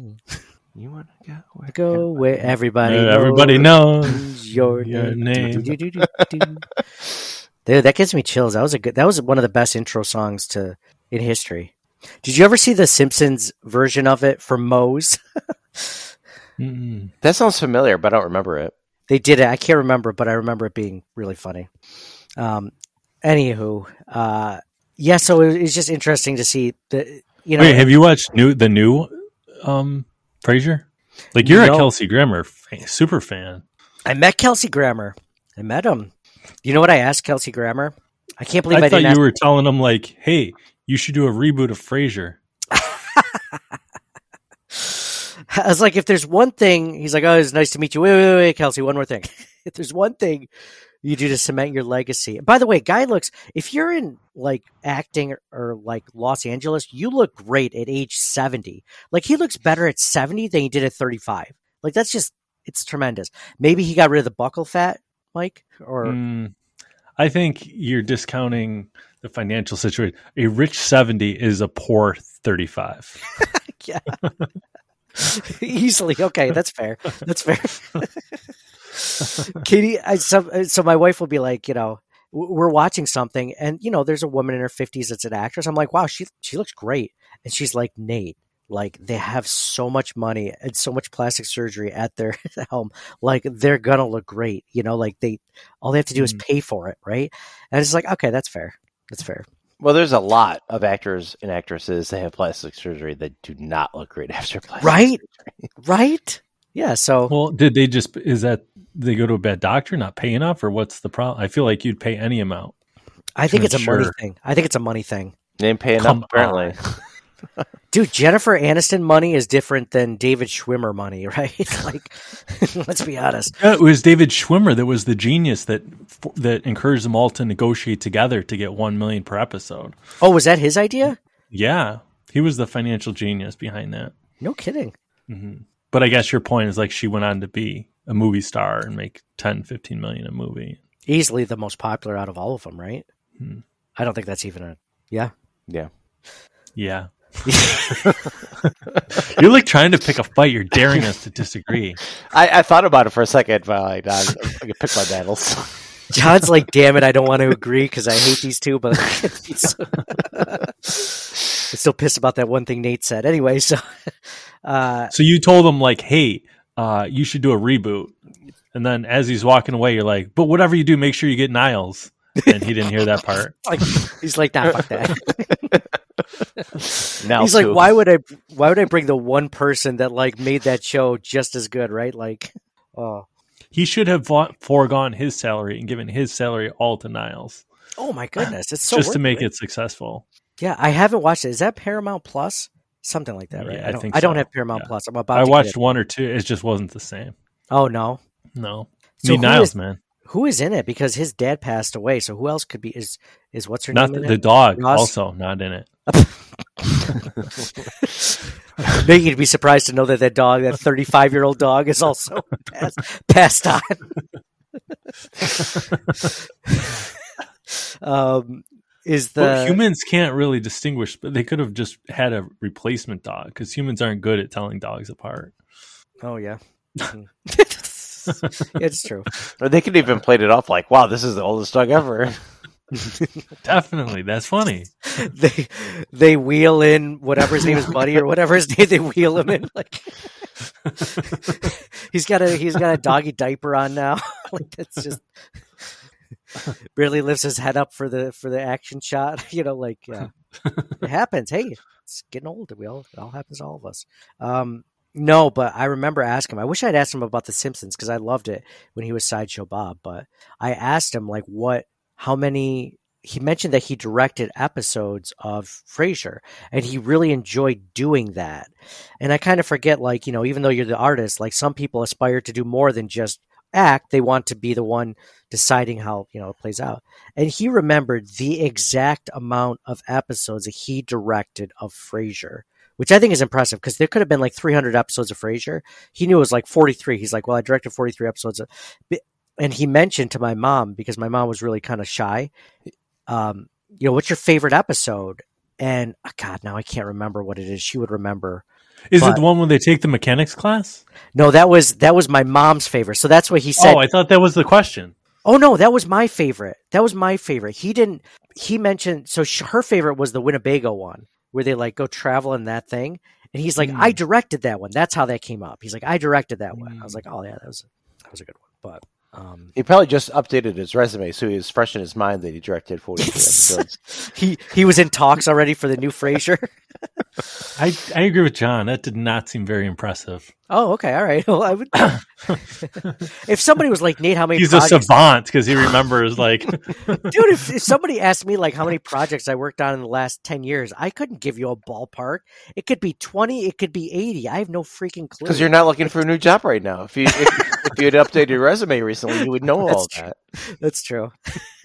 You want to go where Go where everybody Yeah, knows, everybody knows your, your name. name. Do, do, do, do, do. Dude, that gives me chills. That was a good. That was one of the best intro songs to in history. Did you ever see the Simpsons version of it for Moe's? That sounds familiar, but I don't remember it. They did it. I can't remember, but I remember it being really funny. Um, anywho, uh, yeah. So it, it's just interesting to see the. You know, Wait, have you watched new the new um, Frasier? Like you're No. a Kelsey Grammer fan, super fan. I met Kelsey Grammer. I met him. You know what I asked Kelsey Grammer? I can't believe I, I thought didn't. you ask- were telling him like, "Hey, you should do a reboot of Frasier." I was like, if there's one thing, he's like, oh, it's nice to meet you. Wait, wait, wait, Kelsey, one more thing. If there's one thing you do to cement your legacy. By the way, guy looks, if you're in like acting or, or like Los Angeles, you look great at age seventy. Like he looks better at seventy than he did at thirty-five. Like that's just, it's tremendous. Maybe he got rid of the buckle fat, Mike, or Mm, I think you're discounting the financial situation. A rich seventy is a poor thirty-five. yeah. Easily. Okay, that's fair. That's fair. Katie, I, so, so my wife will be like, you know, we're watching something and, you know, there's a woman in her fifties that's an actress. I'm like, wow, she she looks great. And she's like, Nate, like they have so much money and so much plastic surgery at their helm. Like they're going to look great. You know, like they, all they have to do is pay for it. Right. And it's like, okay, that's fair. That's fair. Well, there's a lot of actors and actresses that have plastic surgery that do not look great after plastic Right? surgery. Right? Yeah. So, Well, did they just is that they go to a bad doctor, not pay enough, or what's the problem? I feel like you'd pay any amount. I think it's a money Sure. thing. I think it's a money thing. They didn't pay enough, Come apparently. Dude, Jennifer Aniston money is different than David Schwimmer money, right? Like, let's be honest. Yeah, it was David Schwimmer that was the genius that that encouraged them all to negotiate together to get one million per episode. Oh, was that his idea? Yeah, he was the financial genius behind that. No kidding. But I guess your point is like she went on to be a movie star and make ten, fifteen million a movie. Easily the most popular out of all of them, right? Hmm. I don't think that's even a, yeah. Yeah. Yeah. You're like trying to pick a fight. You're daring us to disagree. I, I thought about it for a second, but like, nah, I can pick my battles. John's like, damn it, I don't want to agree because I hate these two, but he's I'm still pissed about that one thing Nate said. Anyway, so uh, So you told him like, hey, uh, you should do a reboot. And then as he's walking away, you're like, but whatever you do, make sure you get Niles. And he didn't hear that part. like he's like, nah, fuck that. Now He's too. like, why would I? Why would I bring the one person that like made that show just as good, right? Like, oh, He should have fought- foregone his salary and given his salary all to Niles. oh my goodness, it's so just to worth make it. it successful. Yeah, I haven't watched it. Is that Paramount Plus? Something like that, right? Yeah, I I don't. think I don't so. have Paramount Yeah. Plus. I'm about. I to watched Get it. one or two. It just wasn't the same. Oh no, No. So Need who Niles, is- man. who is in it? Because his dad passed away. So who else could be? Is is what's her Not name? the, in the it? dog. Ross? Also not in it. Maybe you'd be surprised to know that that dog, that thirty-five year old dog, is also passed, passed on. um, is the But humans can't really distinguish, but they could have just had a replacement dog because humans aren't good at telling dogs apart. Oh yeah, Mhm. It's true. Or they could even played it off like, wow, this is the oldest dog ever. Definitely, that's funny. They they wheel in whatever his name is, Buddy or whatever his name. They wheel him in like he's got a he's got a doggy diaper on now. Like that's just barely lifts his head up for the for the action shot. You know, like yeah, it happens. Hey, it's getting old. We all it all happens to all of us. Um, no, but I remember asking him. I wish I'd asked him about The Simpsons because I loved it when he was Sideshow Bob. But I asked him like what. How many he mentioned that he directed episodes of Frasier and he really enjoyed doing that. And I kind of forget, like, you know, even though you're the artist, like some people aspire to do more than just act. They want to be the one deciding how, you know, it plays out. And he remembered the exact amount of episodes that he directed of Frasier, which I think is impressive because there could have been like three hundred episodes of Frasier. He knew it was like forty-three. He's like, well, I directed forty-three episodes of And he mentioned to my mom, because my mom was really kind of shy, um, you know, what's your favorite episode? And oh God, now I can't remember what it is. She would remember. Is But- it the one where they take the mechanics class? No, that was that was my mom's favorite. So that's what he said. Oh, I thought that was the question. Oh no, that was my favorite. That was my favorite. He didn't. He mentioned so sh- her favorite was the Winnebago one, where they like go travel in that thing. And he's like, Mm. I directed that one. That's how that came up. He's like, I directed that one. I was Mm. like, oh yeah, that was that was a good one. But um, He probably just updated his resume, so he was fresh in his mind that he directed forty-three episodes. he he was in talks already for the new Frasier. I, I agree with John. That did not seem very impressive. Oh, okay, all right. Well, I would. If somebody was like, Nate, how many He's projects? a savant because he remembers like Dude, if, if somebody asked me like how many projects I worked on in the last ten years, I couldn't give you a ballpark. It could be twenty, it could be eighty. I have no freaking clue. Because you're not looking for a new job right now. If you if, if you had updated your resume recently, you would know all That's of true. that. That's true.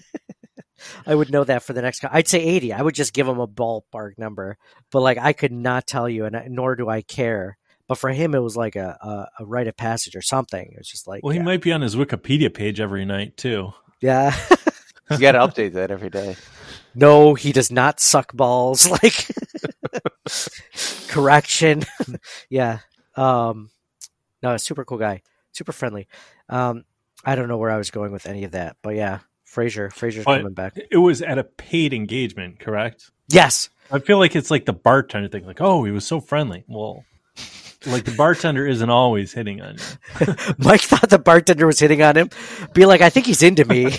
I would know that for the next. I'd say eighty. I would just give him a ballpark number, but like I could not tell you, and I- nor do I care. But for him, it was like a, a, a rite of passage or something. It was just like, well, he yeah. might be on his Wikipedia page every night too. yeah. You got to update that every day. No, he does not suck balls. Like correction. Yeah. Um, no, a super cool guy, super friendly. Um, I don't know where I was going with any of that, but yeah, Frasier, Frasier's But coming back. It was at a paid engagement, correct? Yes. I feel like it's like the bartender thing, like, oh, he was so friendly. Well, like the bartender isn't always hitting on you. Mike thought the bartender was hitting on him. Be like, I think he's into me.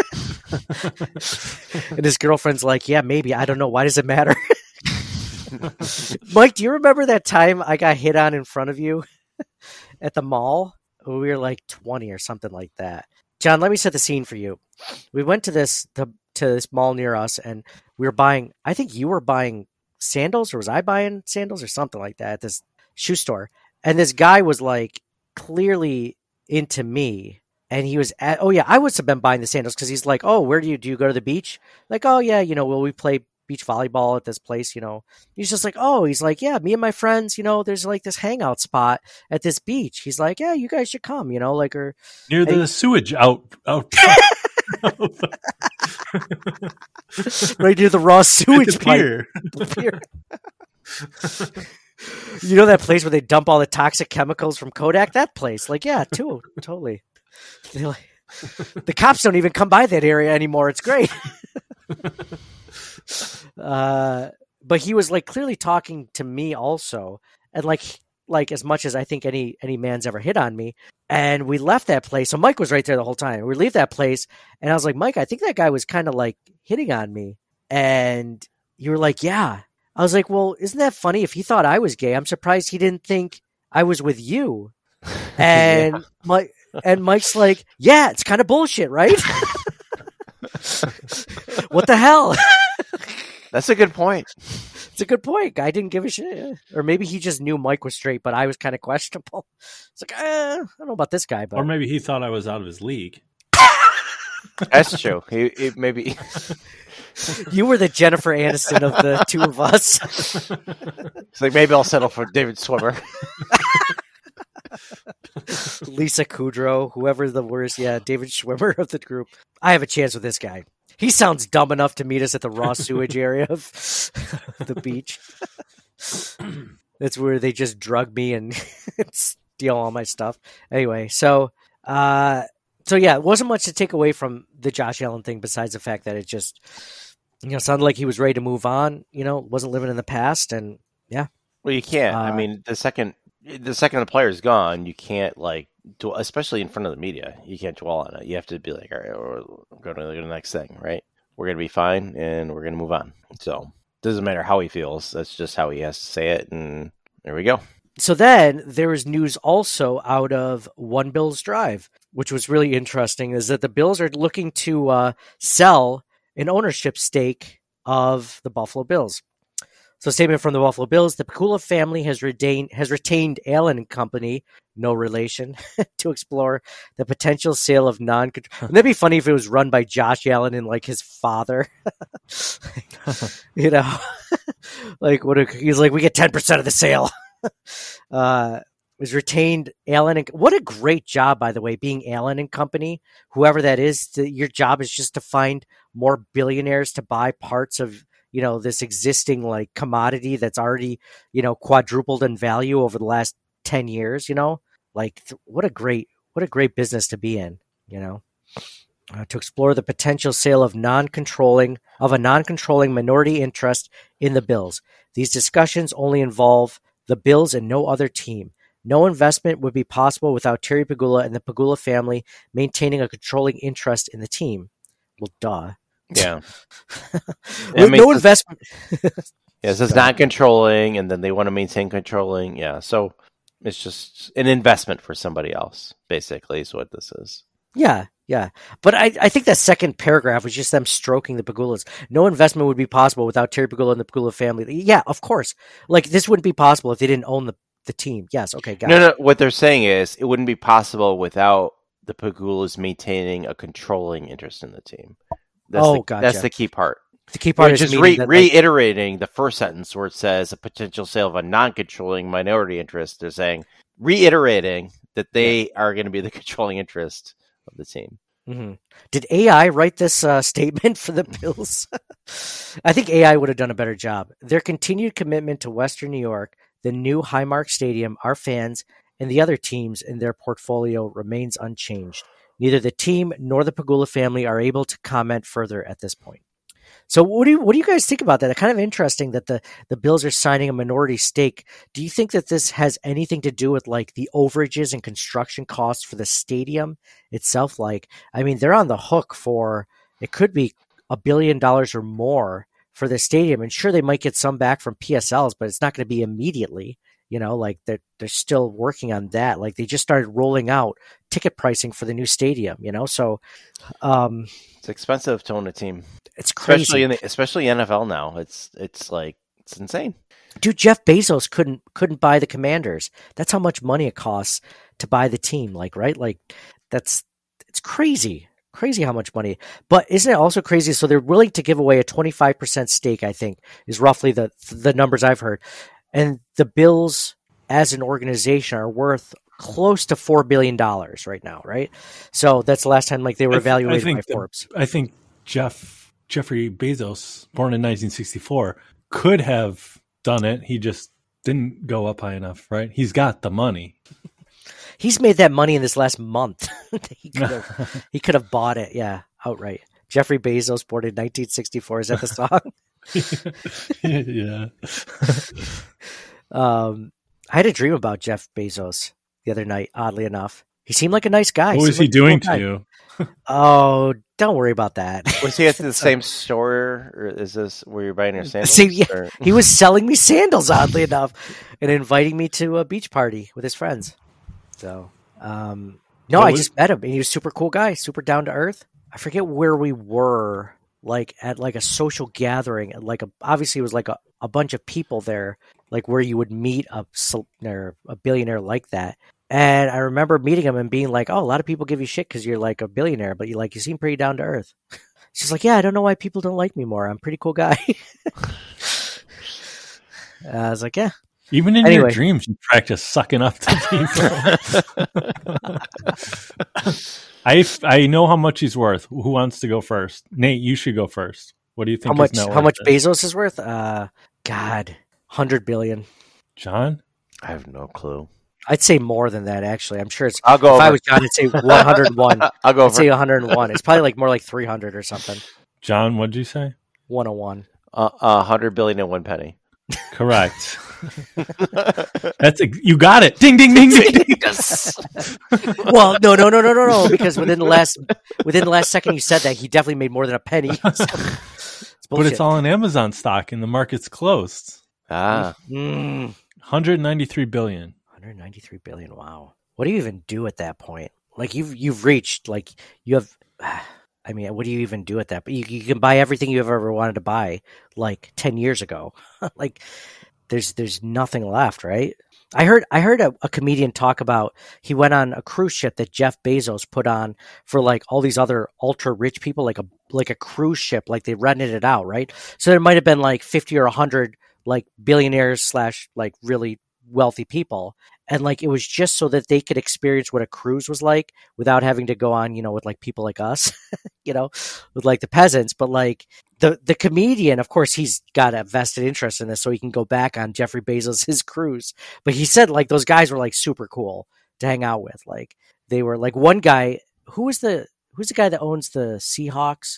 And his girlfriend's like, yeah, maybe. I don't know. Why does it matter? Mike, do you remember that time I got hit on in front of you at the mall? We were like twenty or something like that. John, let me set the scene for you. We went to this the, to this mall near us, and we were buying. I think you were buying sandals, or was I buying sandals, or something like that at this shoe store. And this guy was like clearly into me, and he was at. Oh yeah, I would have been buying the sandals because he's like, oh, where do you do you go to the beach? Like, oh yeah, you know, well we play beach volleyball at this place, you know. He's just like, oh, he's like, yeah, me and my friends, you know, there's like this hangout spot at this beach. He's like, yeah, you guys should come, you know, like, or Near the Hey. sewage out out right near the raw at sewage the pipe. pier. The pier. You know that place where they dump all the toxic chemicals from Kodak? That place. Like, yeah, too, totally. Like, the cops don't even come by that area anymore. It's great. uh, but he was like clearly talking to me also. And like, like as much as I think any, any man's ever hit on me. And we left that place. So Mike was right there the whole time. We leave that place. And I was like, Mike, I think that guy was kind of like hitting on me. And you were like, yeah. I was like, well, isn't that funny? If he thought I was gay, I'm surprised he didn't think I was with you. And yeah. Mike, and Mike's like, yeah, it's kind of bullshit, right? What the hell? That's a good point. It's a good point. I didn't give a shit. Or maybe he just knew Mike was straight, but I was kind of questionable. It's like, eh, I don't know about this guy. But Or maybe he thought I was out of his league. That's true. He, he maybe... You were the Jennifer Aniston of the two of us. It's like, maybe I'll settle for David Schwimmer. Lisa Kudrow, whoever the worst. Yeah, David Schwimmer of the group. I have a chance with this guy. He sounds dumb enough to meet us at the raw sewage area of the beach. That's where they just drug me and steal all my stuff. Anyway, so... uh So, yeah, it wasn't much to take away from the Josh Allen thing besides the fact that it just, you know, sounded like he was ready to move on, you know, wasn't living in the past. And, yeah. Well, you can't. Uh, I mean, the second the second the player's gone, you can't, like, do, especially in front of the media, you can't dwell on it. You have to be like, all right, we're going to the next thing, right? We're going to be fine, and we're going to move on. So, it doesn't matter how he feels. That's just how he has to say it, and there we go. So then there was news also out of One Bills Drive, which was really interesting, is that the Bills are looking to uh, sell an ownership stake of the Buffalo Bills. So, a statement from the Buffalo Bills: the Pegula family has retained has retained Allen and Company, no relation, to explore the potential sale of non. Wouldn't that be funny if it was run by Josh Allen and like his father? You know, like what? A, he's like, we get ten percent of the sale. uh, was retained Allen and what a great job, by the way, being Allen and Company. Whoever that is, to, your job is just to find more billionaires to buy parts of, you know, this existing like commodity that's already, you know, quadrupled in value over the last ten years, you know, like th- what a great, what a great business to be in, you know, uh, to explore the potential sale of non-controlling of a non-controlling minority interest in the Bills. These discussions only involve the Bills and no other team. No investment would be possible without Terry Pegula and the Pegula family maintaining a controlling interest in the team. Well, duh. Yeah. With no investment. Yes, it's not controlling, and then they want to maintain controlling. Yeah, so it's just an investment for somebody else, basically, is what this is. Yeah, yeah. But I, I think that second paragraph was just them stroking the Pegulas. No investment would be possible without Terry Pegula and the Pegula family. Yeah, of course. Like, this wouldn't be possible if they didn't own the, the team. Yes, okay, got no, it. No, no, what they're saying is it wouldn't be possible without the Pegulas maintaining a controlling interest in the team. That's oh, the, gotcha. That's the key part. The key part Which is is re- that, like, reiterating the first sentence where it says a potential sale of a non-controlling minority interest. They're saying, reiterating that they yeah. are going to be the controlling interest of the team. Mm-hmm. Did A I write this uh, statement for the Bills? I think A I would have done a better job. Their continued commitment to Western New York, the new Highmark Stadium, our fans, and the other teams in their portfolio remains unchanged. Neither the team nor the Pegula family are able to comment further at this point. So what do you what do you guys think about that? It's kind of interesting that the, the Bills are signing a minority stake. Do you think that this has anything to do with like the overages and construction costs for the stadium itself? Like, I mean, they're on the hook for, it could be a billion dollars or more for the stadium. And sure, they might get some back from P S Ls, but it's not going to be immediately. You know, like they're, they're still working on that. Like they just started rolling out ticket pricing for the new stadium, you know? So um, it's expensive to own a team. It's crazy. Especially in the, especially N F L now. It's, it's like, it's insane. Dude, Jeff Bezos couldn't, couldn't buy the Commanders. That's how much money it costs to buy the team. Like, right? Like that's, it's crazy. Crazy how much money. But isn't it also crazy? So they're willing to give away a twenty-five percent stake, I think, is roughly the, the numbers I've heard. And the Bills, as an organization, are worth close to four billion dollars right now, right? So that's the last time like they were evaluated I th- I by the, Forbes. I think Jeff Jeffrey Bezos, born in nineteen sixty-four, could have done it. He just didn't go up high enough, right? He's got the money. He's made that money in this last month. he could have he could have bought it, yeah, outright. Jeffrey Bezos, born in nineteen sixty-four. Is that the song? Yeah. um, I had a dream about Jeff Bezos the other night, oddly enough. He seemed like a nice guy. What was he like doing cool to you? Oh, don't worry about that. Was he at the same store, or is this where you're buying your sandals? See, yeah, or- he was selling me sandals, oddly enough, and inviting me to a beach party with his friends. So, um, no, What I was- just met him, and he was a super cool guy, super down to earth. I forget where we were, like at like a social gathering, like a obviously it was like a, a bunch of people there, like where you would meet a cel- or a billionaire like that. And I remember meeting him and being like, "Oh, a lot of people give you shit because you're like a billionaire, but you like you seem pretty down to earth." She's like, "Yeah, I don't know why people don't like me more. I'm a pretty cool guy." I was like, "Yeah." Even in Anyway. your dreams, you practice sucking up to people. I I know how much he's worth. Who wants to go first? Nate, you should go first. What do you think? How much? his net How worth much is? Bezos is worth? Uh, God, hundred billion. John? I have no clue. I'd say more than that. Actually, I'm sure it's. I'll go If over. I was John, I'd say one hundred one. I'll go I'd over. say one hundred one. It's probably like more like three hundred or something. John, what'd you say? one oh one. Uh, uh, one hundred billion and one penny. Correct. That's a, you got it. Ding ding ding ding. ding. Well, no, no, no, no, no, no. Because within the last within the last second you said that, he definitely made more than a penny. So, it's But bullshit. it's all in Amazon stock and the market's closed. Ah, Mm, one hundred ninety-three billion. one hundred ninety-three billion. Wow. What do you even do at that point? Like you've you've reached like you have. I mean, what do you even do at that? But you, you can buy everything you've ever wanted to buy, like ten years ago. Like, there's there's nothing left, right? I heard I heard a, a comedian talk about he went on a cruise ship that Jeff Bezos put on for like all these other ultra rich people, like a like a cruise ship, like they rented it out, right? So there might have been like fifty or a hundred like billionaires slash like really wealthy people. And like it was just so that they could experience what a cruise was like without having to go on, you know, with like people like us, you know, with like the peasants. But like the the comedian, of course, he's got a vested interest in this, so he can go back on Jeffrey Bezos' his cruise. But he said like those guys were like super cool to hang out with. Like they were like one guy who was the who's the guy that owns the Seahawks?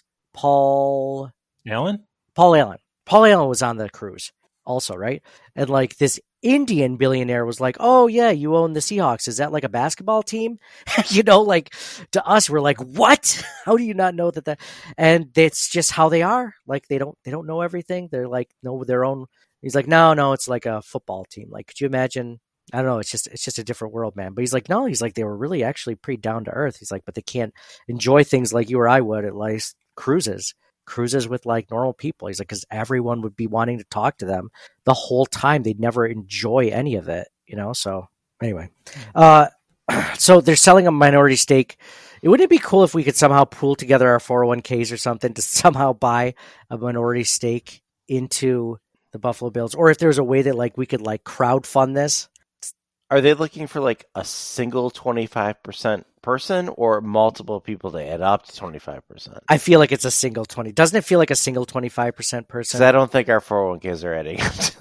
Paul Alan? Paul Allen. Paul Allen was on the cruise also, right? And like this Indian billionaire was like, "Oh yeah, you own the Seahawks. Is that like a basketball team?" You know, like to us, we're like, "What? How do you not know that?" That and it's just how they are. Like they don't they don't know everything. They're like know their own. He's like, "No, no, it's like a football team." Like, could you imagine? I don't know. It's just it's just a different world, man. But he's like, no, he's like they were really actually pretty down to earth. He's like, but they can't enjoy things like you or I would at least cruises. Cruises with like normal people. He's like, because everyone would be wanting to talk to them the whole time. They'd never enjoy any of it, you know? So anyway, uh, so they're selling a minority stake. It wouldn't it be cool if we could somehow pool together our four oh one k's or something to somehow buy a minority stake into the Buffalo Bills? Or if there's a way that like we could like crowdfund this. are they looking for like a single twenty-five percent person or multiple people to add up to twenty-five percent? I feel like it's a single twenty. Doesn't it feel like a single twenty-five percent person? Because I don't think our four oh one k's are adding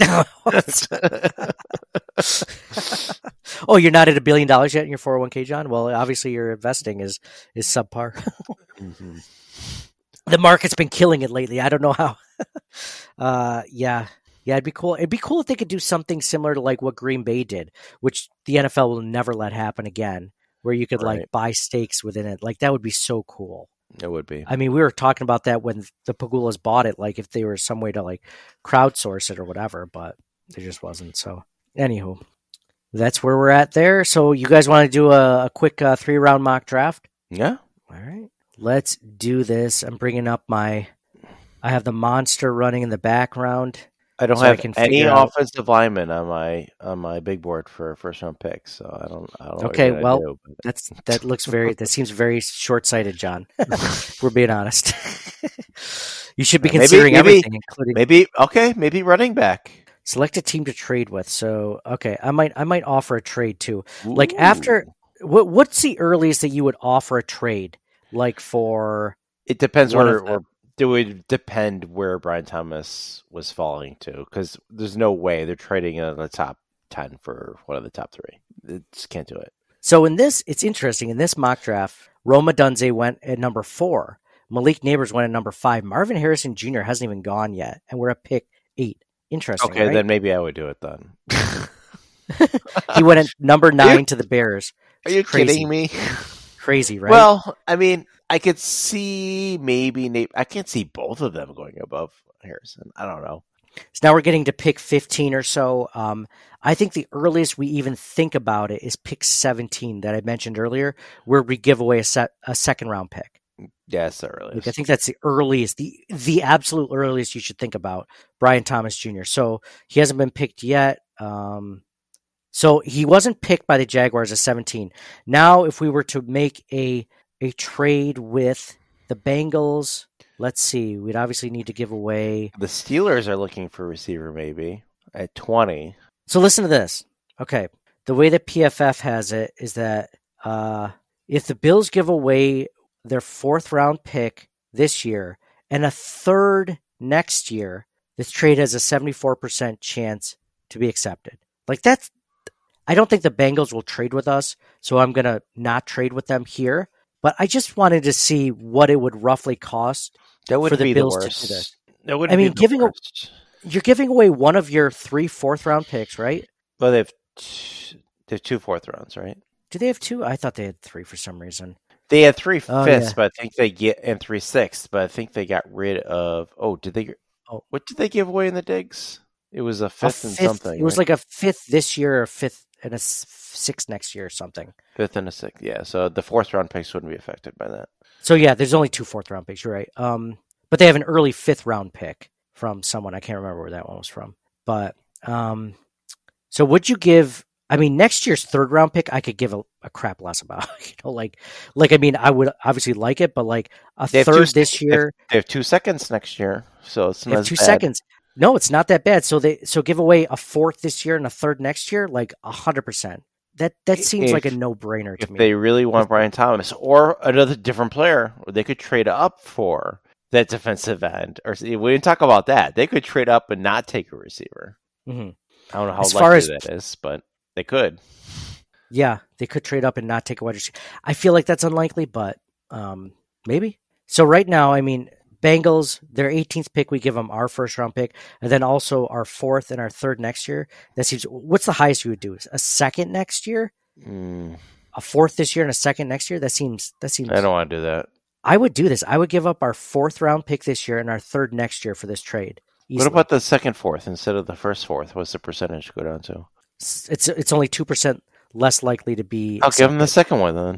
up. Oh, you're not at a billion dollars yet in your four oh one k, John? Well, obviously your investing is is subpar. Mm-hmm. The market's been killing it lately. I don't know how. uh, yeah. Yeah, it'd be cool. It'd be cool if they could do something similar to like what Green Bay did, which the N F L will never let happen again, where you could Right. like buy stakes within it. Like that would be so cool. It would be. I mean, we were talking about that when the Pagulas bought it, like if there was some way to like crowdsource it or whatever, but there just wasn't. So, anywho, that's where we're at there. So, you guys want to do a, a quick uh, three round mock draft? Yeah. All right, let's do this. I'm bringing up my. I have the monster running in the background. I don't So I have can any figure out- offensive linemen on my on my big board for first round picks, so I don't. I don't know Okay, what I well, do, but- That's that looks very. That seems very short sighted, John. We're being honest. You should be Maybe- considering maybe- everything, including maybe okay, maybe running back. select a team to trade with. So, okay, I might I might offer a trade too. Like Ooh. after what what's the earliest that you would offer a trade? Like for It depends one where, of them. where it would depend where Brian Thomas was falling to, because there's no way they're trading in the top ten for one of the top three. They just can't do it. So in this, it's interesting. In this mock draft, Rome Odunze went at number four. Malik Neighbors went at number five. Marvin Harrison Junior hasn't even gone yet, and we're at pick eight. Interesting. Okay, right? then maybe I would do it then. He went at number nine you, to the Bears. Are you Crazy. kidding me? Crazy, right? Well, I mean, I could see maybe Nate. I can't see both of them going above Harrison. I don't know. So now we're getting to pick fifteen or so. Um, I think the earliest we even think about it is pick seventeen that I mentioned earlier, where we give away a set a second round pick. Yeah, it's the earliest. Like, I think that's the earliest, the the absolute earliest you should think about Brian Thomas Junior So he hasn't been picked yet. Um, so he wasn't picked by the Jaguars at seventeen. Now, if we were to make a a trade with the Bengals, let's see, we'd obviously need to give away. The Steelers are looking for a receiver maybe at twenty. So listen to this. Okay. The way that P F F has it is that uh, if the Bills give away their fourth round pick this year and a third next year, this trade has a seventy-four percent chance to be accepted. Like that's, I don't think the Bengals will trade with us, so I'm going to not trade with them here. But I just wanted to see what it would roughly cost that would for the be Bills the to worst. do this. That would I mean, be the giving a, worst. You're giving away one of your three fourth round picks, right? Well, they have t- they have two fourth rounds, right? Do they have two? I thought they had three for some reason. They had three fifths, Oh, yeah. but I think they get and three sixths, but I think they got rid of. Oh, did they? Oh. What did they give away in the digs? It was a A fifth and fifth- something. It was right? like a fifth this year, a fifth and a s- sixth next year or something. fifth and a sixth. Yeah, so the fourth round picks wouldn't be affected by that. So yeah, there's only two fourth round picks. You're right. Um, but they have an early fifth round pick from someone. I can't remember where that one was from. But um, so would you give? I mean, next year's third round pick, I could give a, a crap less about. You know, like, like I mean, I would obviously like it, but like a They have third two- this year, They have two seconds next year, so it's they not have as two bad. seconds. No, it's not that bad. So they so give away a fourth this year and a third next year, like a hundred percent. That that seems If- like a no brainer to If me. they really want Brian Thomas or another different player, they could trade up for that defensive end. Or we didn't talk about that. They could trade up and not take a receiver. hmm I don't know how As likely far as- that is, but they could. Yeah, they could trade up and not take a wide receiver. I feel like that's unlikely, but um, maybe. So right now, I mean, Bengals, their eighteenth pick, we give them our first round pick, and then also our fourth and our third next year. That seems. What's the highest you would do? A second next year, Mm, a fourth this year, and a second next year. That seems. That seems. I don't want to do that. I would do this. I would give up our fourth round pick this year and our third next year for this trade. What easily. about the second fourth instead of the first fourth? What's the percentage go down to? It's it's, it's only two percent less likely to be. I'll give them the accepted. second one then.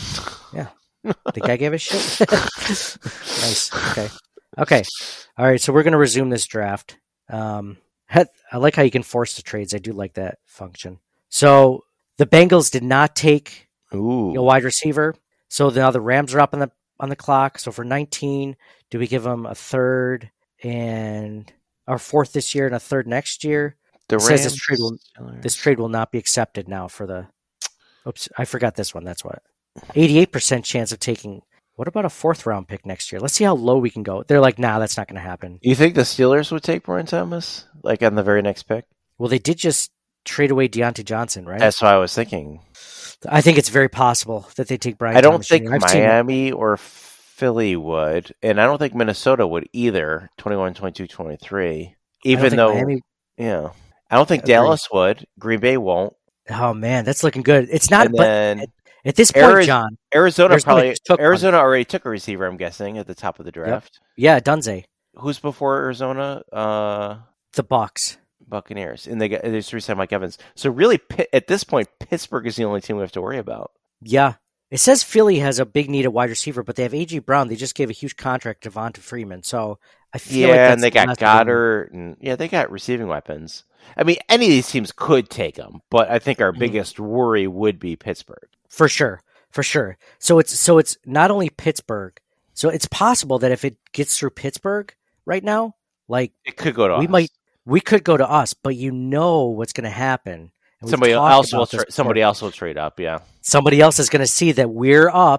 Think I gave a shit? Nice. Okay. Okay. All right. So we're going to resume this draft. Um, I like how you can force the trades. I do like that function. So the Bengals did not take Ooh. a wide receiver. So now the Rams are up on the on the clock. So for nineteen, do we give them a third and our fourth this year and a third next year? The It says this Rams- trade will this trade will not be accepted now for the. Oops, I forgot this one. That's what. eighty-eight percent chance of taking. What about a fourth round pick next year? Let's see how low we can go. They're like, nah, that's not going to happen. You think the Steelers would take Brian Thomas, like on the very next pick? Well, they did just trade away Deontay Johnson, right? That's what I was thinking. I think it's very possible that they take Brian. I don't Thomas think Junior I've seen it. Miami or Philly would, and I don't think Minnesota would either. twenty-one, twenty-two, twenty-three. I don't Even think though, Miami- yeah, I don't think Agreed. Dallas would. Green Bay won't. Oh man, that's looking good. It's not. And But then at this point, Ari- John, Arizona Arizona probably just took one. Arizona already took a receiver. I'm guessing at the top of the draft. yeah, Dunze, Who's before Arizona? Uh, the Bucks. Buccaneers, and they got they just re-signed Mike Evans. So really, Pitt, at this point, Pittsburgh is the only team we have to worry about. Yeah. It says Philly has a big need at wide receiver, but they have A J Brown. They just gave a huge contract to Devonta Freeman. So I feel like Yeah, that's and they the got last Goddard, and yeah, they got receiving weapons. I mean, any of these teams could take them, but I think our Mhm. biggest worry would be Pittsburgh. for sure, for sure. So it's so it's not only Pittsburgh. So it's possible that if it gets through Pittsburgh right now, like It could go to we us. might, we could go to us, but you know what's going to happen. And we've somebody talked else will about this tra- somebody before. else will trade up. Yeah, Somebody else is going to see that we're up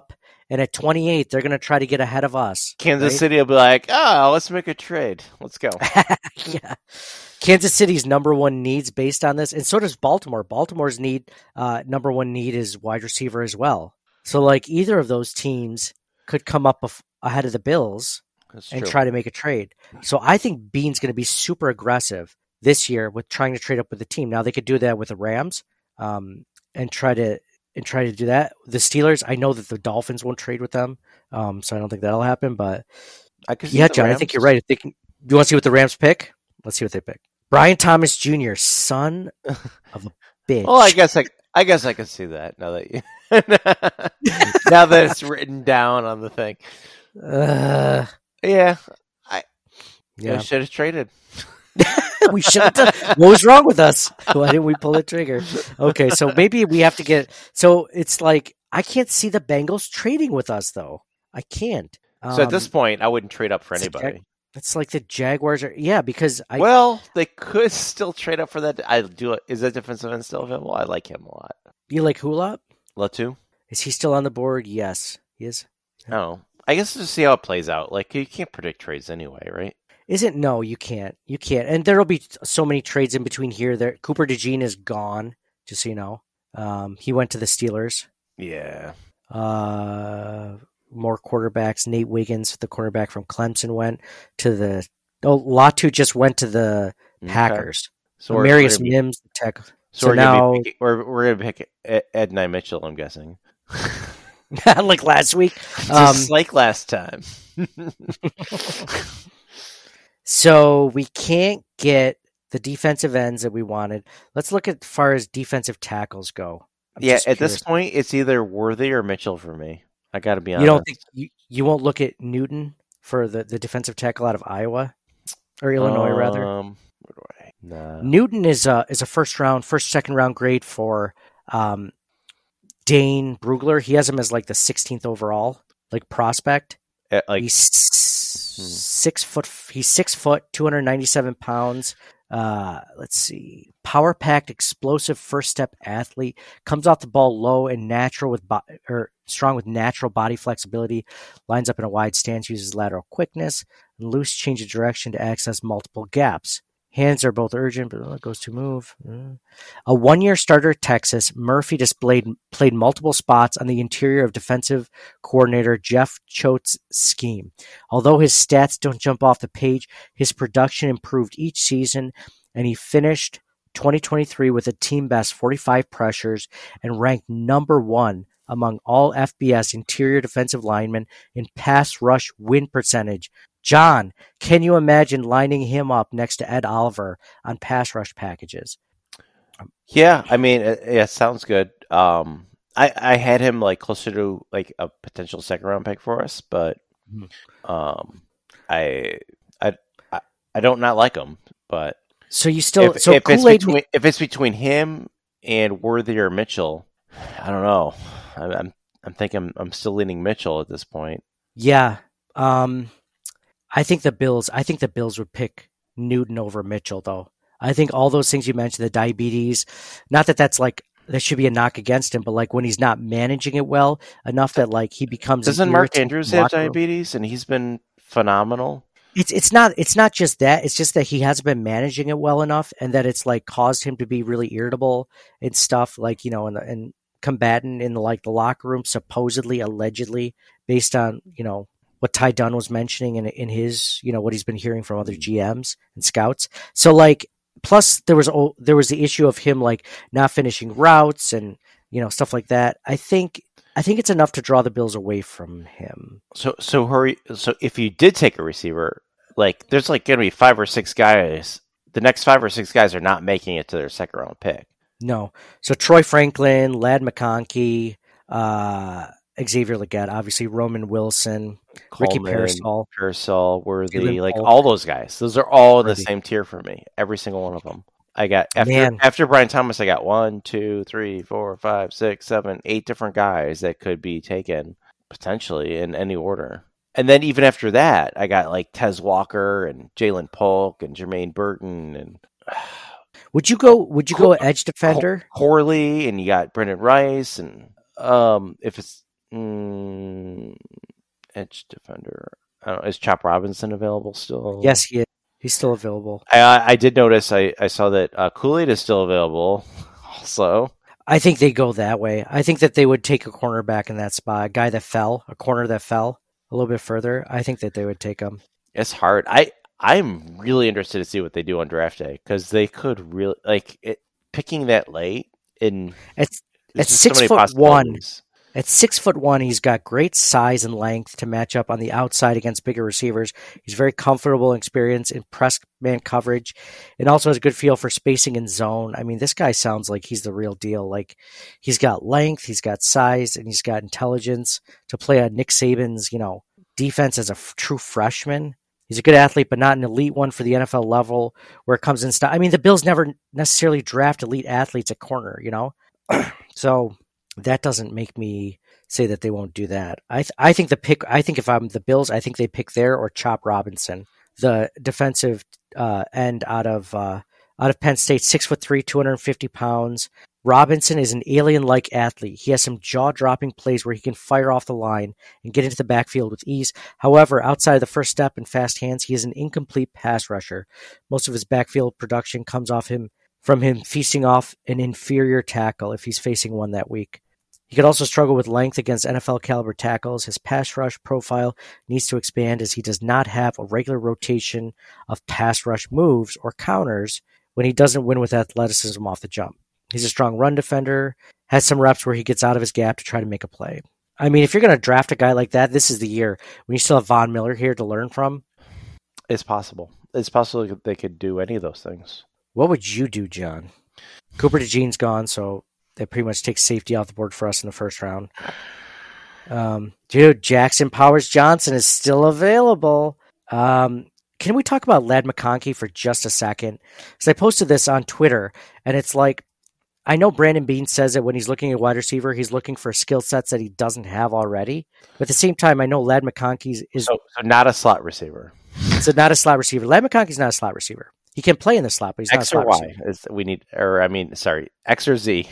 and at twenty-eight, they're going to try to get ahead of us. Kansas right? City will be like, oh, let's make a trade. Let's go. yeah. Kansas City's number one needs based on this, and so does Baltimore. Baltimore's need, uh, number one need is wide receiver as well. So, like, either of those teams could come up af- ahead of the Bills That's and true. try to make a trade. So I think Beane's going to be super aggressive this year with trying to trade up with the team. Now they could do that with the Rams um, and try to and try to do that. The Steelers, I know that the Dolphins won't trade with them, um, so I don't think that'll happen. But I could see yeah, the John, I Rams. think you're right. If they can, do you want to see what the Rams pick? Let's see what they pick. Brian Thomas Junior, son of a bitch. Well, I guess I, I guess I can see that now that you, now that it's written down on the thing. Uh, Yeah, I yeah. should have traded. we should have done. What was wrong with us? Why didn't we pull the trigger? Okay, so maybe we have to get. So it's like I can't see the Bengals trading with us, though. I can't. So at this Um, point, I wouldn't trade up for it's a anybody. It's like the Jaguars are. Yeah, because I. Well, they could still trade up for that. I do. Is that defensive end still available? I like him a lot. you like Hulop? Latu? Is he still on the board? Yes, he is. No. I guess just see how it plays out. Like you can't predict trades anyway, right? Isn't no, you can't. You can't. And there'll be so many trades in between here. There, Cooper DeJean is gone. Just so you know, um, he went to the Steelers. Yeah. Uh, more quarterbacks. Nate Wiggins, the quarterback from Clemson, went to the. Oh, Latu just went to the Packers. So we're, Marius we're gonna be, Mims, the tech. so So, we're now, gonna be picking, we're we're gonna pick Ed, Ednai Mitchell. I'm guessing. like last week. Um, Just like last time. so we can't get the defensive ends that we wanted. Let's look at as far as defensive tackles go. I'm yeah, just at this curious. point, it's either Worthy or Mitchell for me. I got to be honest. You don't think you, you won't look at Newton for the, the defensive tackle out of Iowa or Illinois rather? Um, where do I? Nah. Newton is a is a first round, first second round grade for um, Dane Brugler. He has him as like the sixteenth overall like prospect. Uh, like He's six foot. He's six foot, two hundred ninety seven pounds. Uh, let's see, power packed, explosive first step athlete. Comes off the ball low and natural with bo- or strong with natural body flexibility. Lines up in a wide stance, uses lateral quickness and loose change of direction to access multiple gaps. Hands are both urgent, but it goes to move. Mm. A one-year starter at Texas, Murphy displayed played multiple spots on the interior of defensive coordinator Jeff Choate's scheme. Although his stats don't jump off the page, his production improved each season, and he finished twenty twenty-three with a team best forty-five pressures and ranked number one among all F B S interior defensive linemen in pass rush win percentage. John, can you imagine lining him up next to Ed Oliver on pass rush packages? Yeah, I mean, it, it sounds good. Um, I I had him like closer to like a potential second round pick for us, but um, I I I, I don't not like him. But So you still if, so if it's Kool-Aid between if it's between him and Worthy or Mitchell, I don't know. I'm I'm, I'm thinking I'm still leaning Mitchell at this point. Yeah. Um I think the Bills I think the Bills would pick Newton over Mitchell though. I think all those things you mentioned, the diabetes, not that that's like that should be a knock against him, but like when he's not managing it well enough that like he becomes Doesn't an Mark irritant Andrews in the have locker room. diabetes and he's been phenomenal? It's it's not it's not just that. It's just that he hasn't been managing it well enough, and that it's like caused him to be really irritable and stuff. Like you know, and and combatant in the, like the locker room, supposedly, allegedly, based on you know what Ty Dunn was mentioning in in his you know what he's been hearing from other G Ms and scouts. So like, plus there was oh, there was the issue of him like not finishing routes and you know stuff like that. I think. I think it's enough to draw the Bills away from him. So so hurry. So if you did take a receiver, like there's like going to be five or six guys. The next five or six guys are not making it to their second round pick. No. So Troy Franklin, Ladd McConkey, uh, Xavier Legette, obviously Roman Wilson, Ricky Coleman, Pearsall. Pearsall, Worthy, Jalen like Polk. all those guys. Those are all in the Worthy. same tier for me. Every single one of them. I got after Man. after Brian Thomas. I got one, two, three, four, five, six, seven, eight different guys that could be taken potentially in any order. And then even after that, I got like Tez Walker and Jalen Polk and Jermaine Burton and Would you go? Would you go edge defender? Corley, and you got Brendan Rice, and um, if it's Mm, edge defender. I don't know, is Chop Robinson available still? Yes, he is. He's still available. I, I did notice. I, I saw that uh, Kool-Aid is still available. Also, I think they go that way. I think that they would take a cornerback in that spot, a guy that fell, a corner that fell a little bit further. I think that they would take him. it's hard. I I'm really interested to see what they do on draft day because they could really like it, picking that late. In It's there's At just so six many foot one, possibilities. at six foot one, he's got great size and length to match up on the outside against bigger receivers. He's very comfortable and experienced in press man coverage, and also has a good feel for spacing and zone. I mean, this guy sounds like he's the real deal. Like he's got length, he's got size, and he's got intelligence to play on Nick Saban's, you know, defense as a f- true freshman. He's a good athlete, but not an elite one for the N F L level where it comes in style. I mean, the Bills never necessarily draft elite athletes at corner, you know? So that doesn't make me say that they won't do that. I th- I think the pick, I think if I'm the Bills, I think they pick there or Chop Robinson, the defensive uh, end out of uh, out of Penn State, six foot three, two hundred fifty pounds. Robinson is an alien-like athlete. He has some jaw-dropping plays where he can fire off the line and get into the backfield with ease. However, outside of the first step and fast hands, he is an incomplete pass rusher. Most of his backfield production comes off him from him feasting off an inferior tackle if he's facing one that week. He could also struggle with length against N F L caliber tackles. His pass rush profile needs to expand as he does not have a regular rotation of pass rush moves or counters when he doesn't win with athleticism off the jump. He's a strong run defender, has some reps where he gets out of his gap to try to make a play. I mean, if you're going to draft a guy like that, this is the year when you still have Von Miller here to learn from. It's possible. It's possible that they could do any of those things. What would you do, John? Cooper DeJean's gone, so that pretty much takes safety off the board for us in the first round. Um, dude, Jackson Powers Johnson is still available. Um, can we talk about Ladd McConkey for just a second? Because I posted this on Twitter, and it's like, I know Brandon Beane says that when he's looking at wide receiver, he's looking for skill sets that he doesn't have already. But at the same time, I know Ladd McConkey is So, so not a slot receiver. so not a slot receiver. Ladd McConkey's not a slot receiver. He can play in the slot, but he's X not a or slot Y receiver. is we need, or I mean, sorry, X or Z.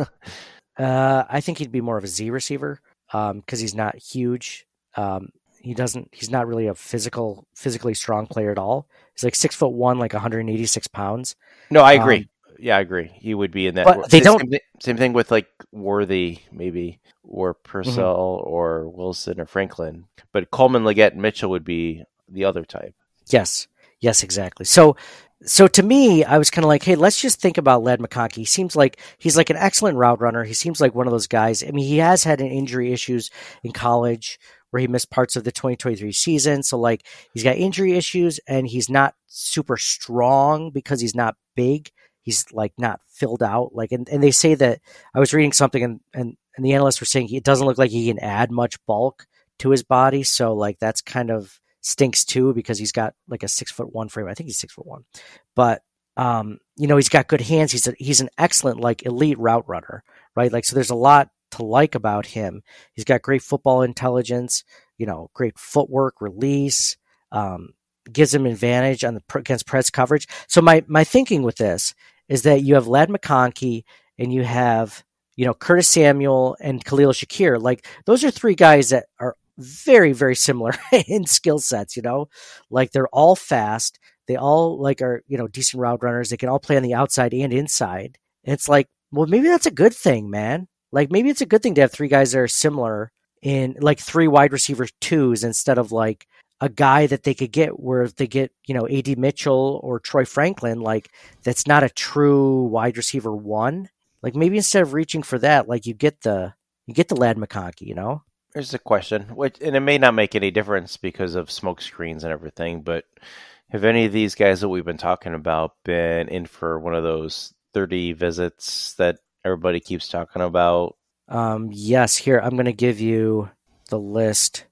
Uh, I think he'd be more of a Z receiver because um, he's not huge. Um, he doesn't. He's not really a physical, physically strong player at all. He's like six foot one, like one hundred eighty-six pounds. No, I agree. Um, yeah, I agree. He would be in that. But they same, don't- Same, same thing with like Worthy, maybe, or Purcell, Mm-hmm. or Wilson, or Franklin. But Coleman, Leggett, and Mitchell would be the other type. Yes, yes, exactly. So, so to me, I was kind of like, hey, let's just think about Ladd McConkey. He seems like he's like an excellent route runner. He seems like one of those guys. I mean, he has had an injury issues in college where he missed parts of the twenty twenty-three season. So like he's got injury issues and he's not super strong because he's not big. He's like not filled out. Like, and, and they say that I was reading something and, and, and the analysts were saying it doesn't look like he can add much bulk to his body. So like that's kind of stinks too because he's got like a six foot one frame. I think he's six foot one, but um, you know, he's got good hands. He's a, he's an excellent like elite route runner, right? Like, so there's a lot to like about him. He's got great football intelligence, you know, great footwork, release, um, gives him advantage on the against press coverage. So my, my thinking with this is that you have Ladd McConkey and you have, you know, Curtis Samuel and Khalil Shakir. Like those are three guys that are very, very similar in skill sets, you know, like they're all fast. They all like are, you know, decent route runners. They can all play on the outside and inside. And it's like, well, maybe that's a good thing, man. Like maybe it's a good thing to have three guys that are similar in like three wide receiver twos instead of like a guy that they could get where they get, you know, A D Mitchell or Troy Franklin, like that's not a true wide receiver one. Like maybe instead of reaching for that, like you get the, you get the Ladd McConkey, you know? Here's a question, which, and it may not make any difference because of smoke screens and everything, but have any of these guys that we've been talking about been in for one of those thirty visits that everybody keeps talking about? Um, yes, here, I'm going to give you the list.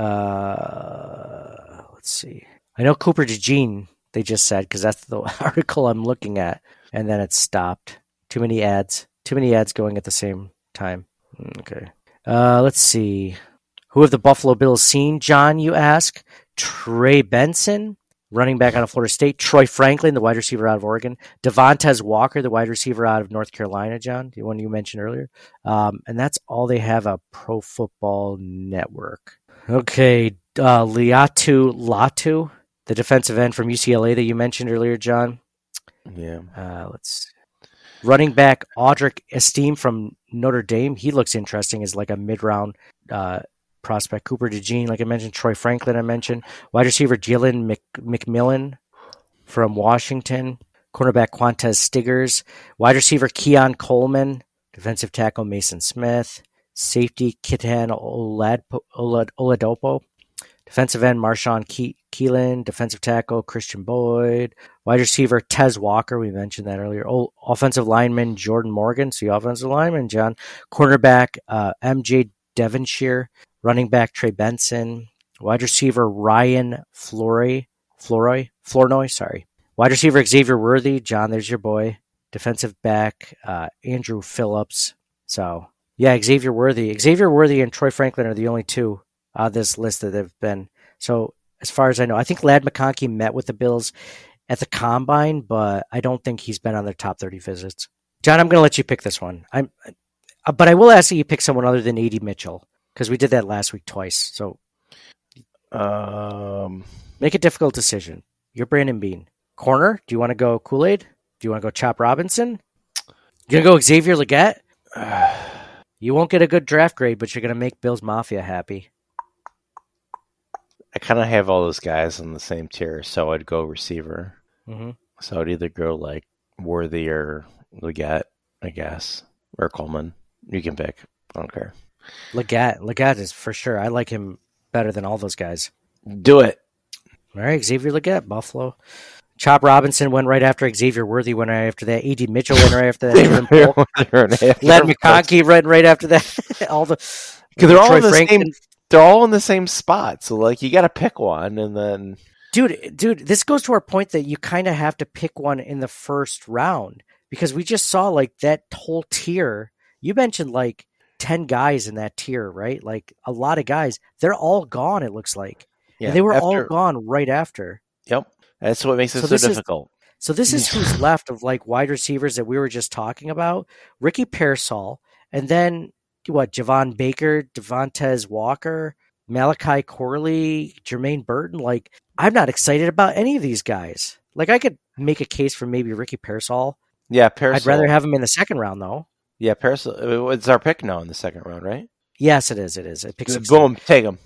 Uh, let's see. I know Cooper DeJean, they just said, because that's the article I'm looking at, and then it stopped. Too many ads. Too many ads going at the same time. Okay. Uh, let's see. Who have the Buffalo Bills seen, John, you ask? Trey Benson, running back out of Florida State. Troy Franklin, the wide receiver out of Oregon. Devontae Walker, the wide receiver out of North Carolina, John, the one you mentioned earlier. Um, and that's all they have at Pro Football Network. Okay, uh, Liatu Latu, the defensive end from U C L A that you mentioned earlier, John. Yeah. Uh, let's running back Audric Esteem from Notre Dame. He looks interesting as like a mid-round uh, prospect. Cooper DeJean, like I mentioned. Troy Franklin, I mentioned. Wide receiver Jalen Mc, McMillan from Washington. Cornerback Quantez Stiggers. Wide receiver Keon Coleman. Defensive tackle Mason Smith. Safety Kitan Olad- Olad- Oladopo. Defensive end Marshawn Ke- Keelan. Defensive tackle Christian Boyd. Wide receiver Tez Walker. We mentioned that earlier. O- offensive lineman Jordan Morgan. See, offensive lineman, John. Cornerback uh, M J Devonshire. Running back Trey Benson. Wide receiver Ryan Flory. Flory? Flournoy, sorry. Wide receiver Xavier Worthy. John, there's your boy. Defensive back uh, Andrew Phillips. So, yeah, Xavier Worthy. Xavier Worthy and Troy Franklin are the only two on this list that have been. So, as far as I know, I think Ladd McConkey met with the Bills at the Combine, but I don't think he's been on their top thirty visits. John, I'm going to let you pick this one. I'm, But I will ask that you pick someone other than A D Mitchell, because we did that last week twice. So, Um, make a difficult decision. You're Brandon Bean. Corner, do you want to go Kool-Aid? Do you want to go Chop Robinson? You going to go Xavier Legette? You won't get a good draft grade, but you're going to make Bills Mafia happy. I kind of have all those guys on the same tier, so I'd go receiver. Mm-hmm. So I'd either go like Worthy or Leggett, I guess, or Coleman. You can pick. I don't care. Legette. Legette is for sure. I like him better than all those guys. Do it. All right, Xavier Legette, Buffalo. Chop Robinson went right after Xavier Worthy went right after that. A D Mitchell went right after that. Ladd McConkey went right after that. all the because they're all Troy in the Franklin. same. They're all in the same spot. So like you got to pick one, and then dude, dude, this goes to our point that you kind of have to pick one in the first round because we just saw like that whole tier. You mentioned like ten guys in that tier, right? Like a lot of guys. They're all gone. It looks like yeah, and they were after, all gone right after. Yep. That's what makes it so, so difficult. Is, so this is who's left of like wide receivers that we were just talking about. Ricky Pearsall, and then what? Javon Baker, Devontae Walker, Malachi Corley, Jermaine Burton. Like I'm not excited about any of these guys. Like I could make a case for maybe Ricky Pearsall. Yeah, Pearsall. I'd rather have him in the second round though. Yeah, Pearsall. It's our pick now in the second round, right? Yes, it is. It is. It picks Boom, take him.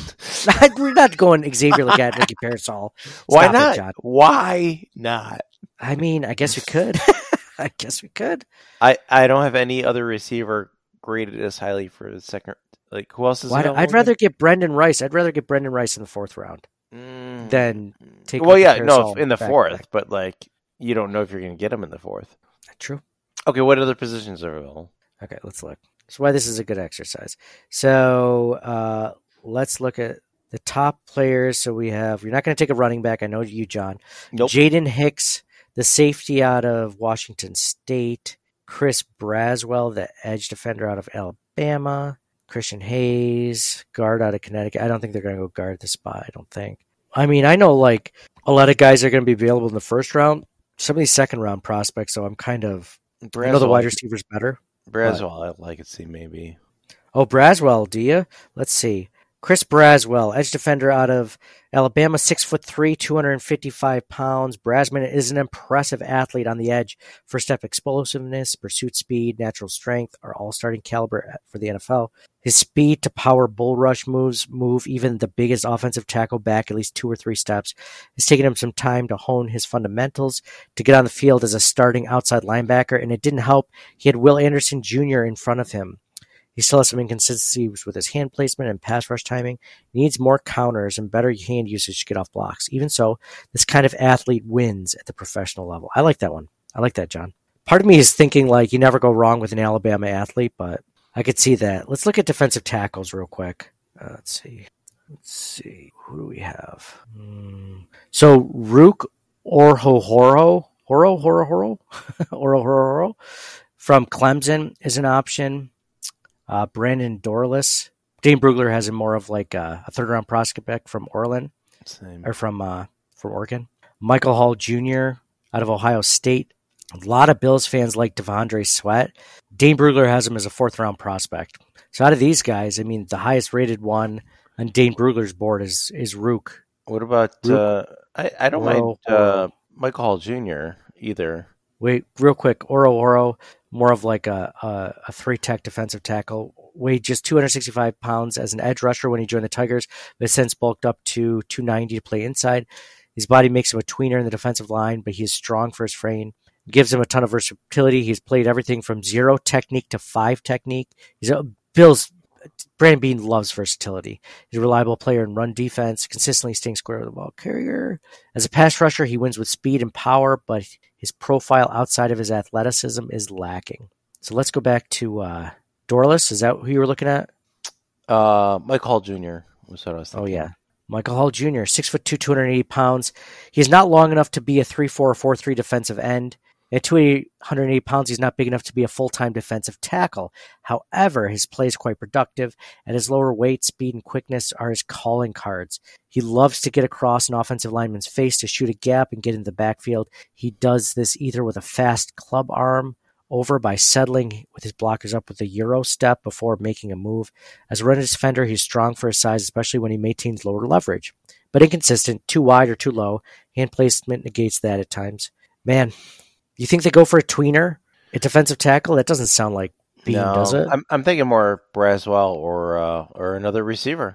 We're not going Xavier Legette, Ricky Pearsall. Stop Why not? It, John. Why not? I mean, I guess we could. I guess we could. I, I don't have any other receiver graded as highly for the second. Like who else is? Why, I'd rather get Brendan Rice. I'd rather get Brendan Rice in the fourth round mm. than take. Well, Ricky yeah, Pearsall no, in the back fourth, back. but like you don't know if you're going to get him in the fourth. True. Okay, what other positions are available? Okay, let's look. That's why this is a good exercise. So uh, let's look at the top players. So we have, you're not going to take a running back. I know you, John. Nope. Jaden Hicks, the safety out of Washington State. Chris Braswell, the edge defender out of Alabama. Christian Hayes, guard out of Connecticut. I don't think they're going to go guard the spot. I don't think. I mean, I know like a lot of guys are going to be available in the first round. Some of these second round prospects, so I'm kind of, Braswell, I know the wide receivers better. Braswell, I'd like to see maybe. Oh, Braswell, do you? Let's see. Chris Braswell, edge defender out of Alabama, six foot three, two hundred fifty-five pounds. Brasman is an impressive athlete on the edge. First step explosiveness, pursuit speed, natural strength are all starting caliber for the N F L. His speed to power bull rush moves move even the biggest offensive tackle back at least two or three steps. It's taken him some time to hone his fundamentals to get on the field as a starting outside linebacker, and it didn't help. He had Will Anderson Junior in front of him. He still has some inconsistencies with his hand placement and pass rush timing. He needs more counters and better hand usage to get off blocks. Even so, this kind of athlete wins at the professional level. I like that one. I like that, John. Part of me is thinking like you never go wrong with an Alabama athlete, but I could see that. Let's look at defensive tackles real quick. Uh, let's see. Let's see. Who do we have? Hmm. So Rook Orhoro, Horo, Horo, Horo, Oro, Horo from Clemson is an option. Uh, Brandon Dorless. Dane Brugler has him more of like a, a third round prospect from Orland Same. or from uh, from Oregon. Michael Hall Junior out of Ohio State. A lot of Bills fans like Devondre Sweat. Dane Brugler has him as a fourth-round prospect. So out of these guys, I mean, the highest-rated one on Dane Brugler's board is is Rook. What about? Uh, I I don't Oro, mind uh, Michael Hall Junior either. Wait, real quick, Oro Oro, more of like a a, a three-tech defensive tackle. Weighed just two hundred sixty-five pounds as an edge rusher when he joined the Tigers, but has since bulked up to two ninety to play inside. His body makes him a tweener in the defensive line, but he is strong for his frame. Gives him a ton of versatility. He's played everything from zero technique to five technique. He's a Bill's Brandon Beane loves versatility. He's a reliable player in run defense, consistently staying square with the ball carrier. As a pass rusher, he wins with speed and power, but his profile outside of his athleticism is lacking. So let's go back to uh, Dorless. Is that who you were looking at? Uh, Michael Hall Junior was what I was thinking. Oh, yeah. Michael Hall Junior, six foot two, two hundred eighty pounds. He is not long enough to be a three four or four three defensive end. At two hundred eighty pounds, he's not big enough to be a full-time defensive tackle. However, his play is quite productive, and his lower weight, speed, and quickness are his calling cards. He loves to get across an offensive lineman's face to shoot a gap and get into the backfield. He does this either with a fast club arm over by settling with his blockers up with a Euro step before making a move. As a run defender, he's strong for his size, especially when he maintains lower leverage. But inconsistent, too wide or too low. Hand placement negates that at times. Man, you think they go for a tweener, a defensive tackle? That doesn't sound like Beane, no, does it? I'm I'm thinking more Braswell or uh, or another receiver.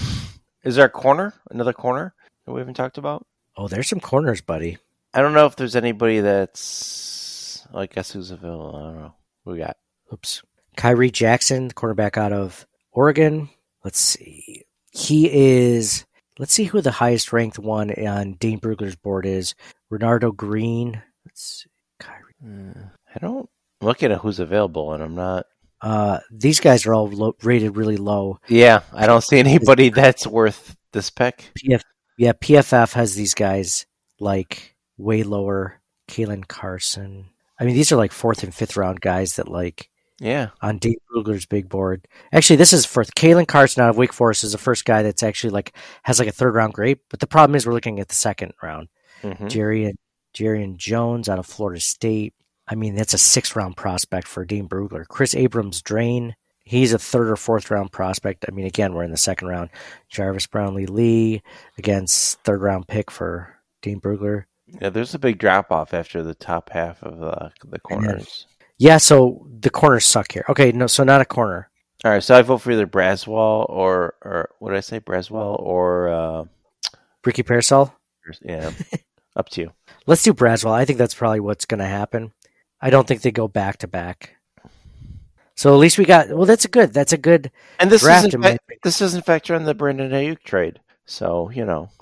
Is there a corner? Another corner that we haven't talked about? Oh, there's some corners, buddy. I don't know if there's anybody that's. Well, I guess who's available. I don't know. Who we got? Oops. Kyrie Jackson, the cornerback out of Oregon. Let's see. He is. Let's see who the highest ranked one on Dane Brugler's board is. Renardo Green. Let's see. Kyrie. Uh, I don't. I'm looking at who's available, and I'm not. Uh, these guys are all low, rated really low. Yeah, I don't see anybody that's worth this pick. P F, yeah, P F F has these guys like way lower. Kalen Carson. I mean, these are like fourth and fifth round guys that like Yeah. on Dave Brugler's big board. Actually, this is for Kalen Carson out of Wake Forest is the first guy that's actually like has like a third round grade. But the problem is we're looking at the second round. Mm-hmm. Jerry and Jerry and Jones out of Florida State. I mean, that's a sixth round prospect for Dane Brugler. Chris Abrams Drain. He's a third or fourth round prospect. I mean, again, we're in the second round. Jarvis Brownlee Lee, against third round pick for Dane Brugler. Yeah, there's a big drop off after the top half of the the corners. Yeah, so the corners suck here. Okay, no, so not a corner. All right, so I vote for either Braswell or or what did I say, Braswell or uh, Ricky Pearsall? yeah, up to you. Let's do Braswell. I think that's probably what's going to happen. I don't think they go back to back. So at least we got. Well, that's a good. That's a good. And this draft isn't in my fa- this doesn't factor in the Brandon Ayuk trade. So you know.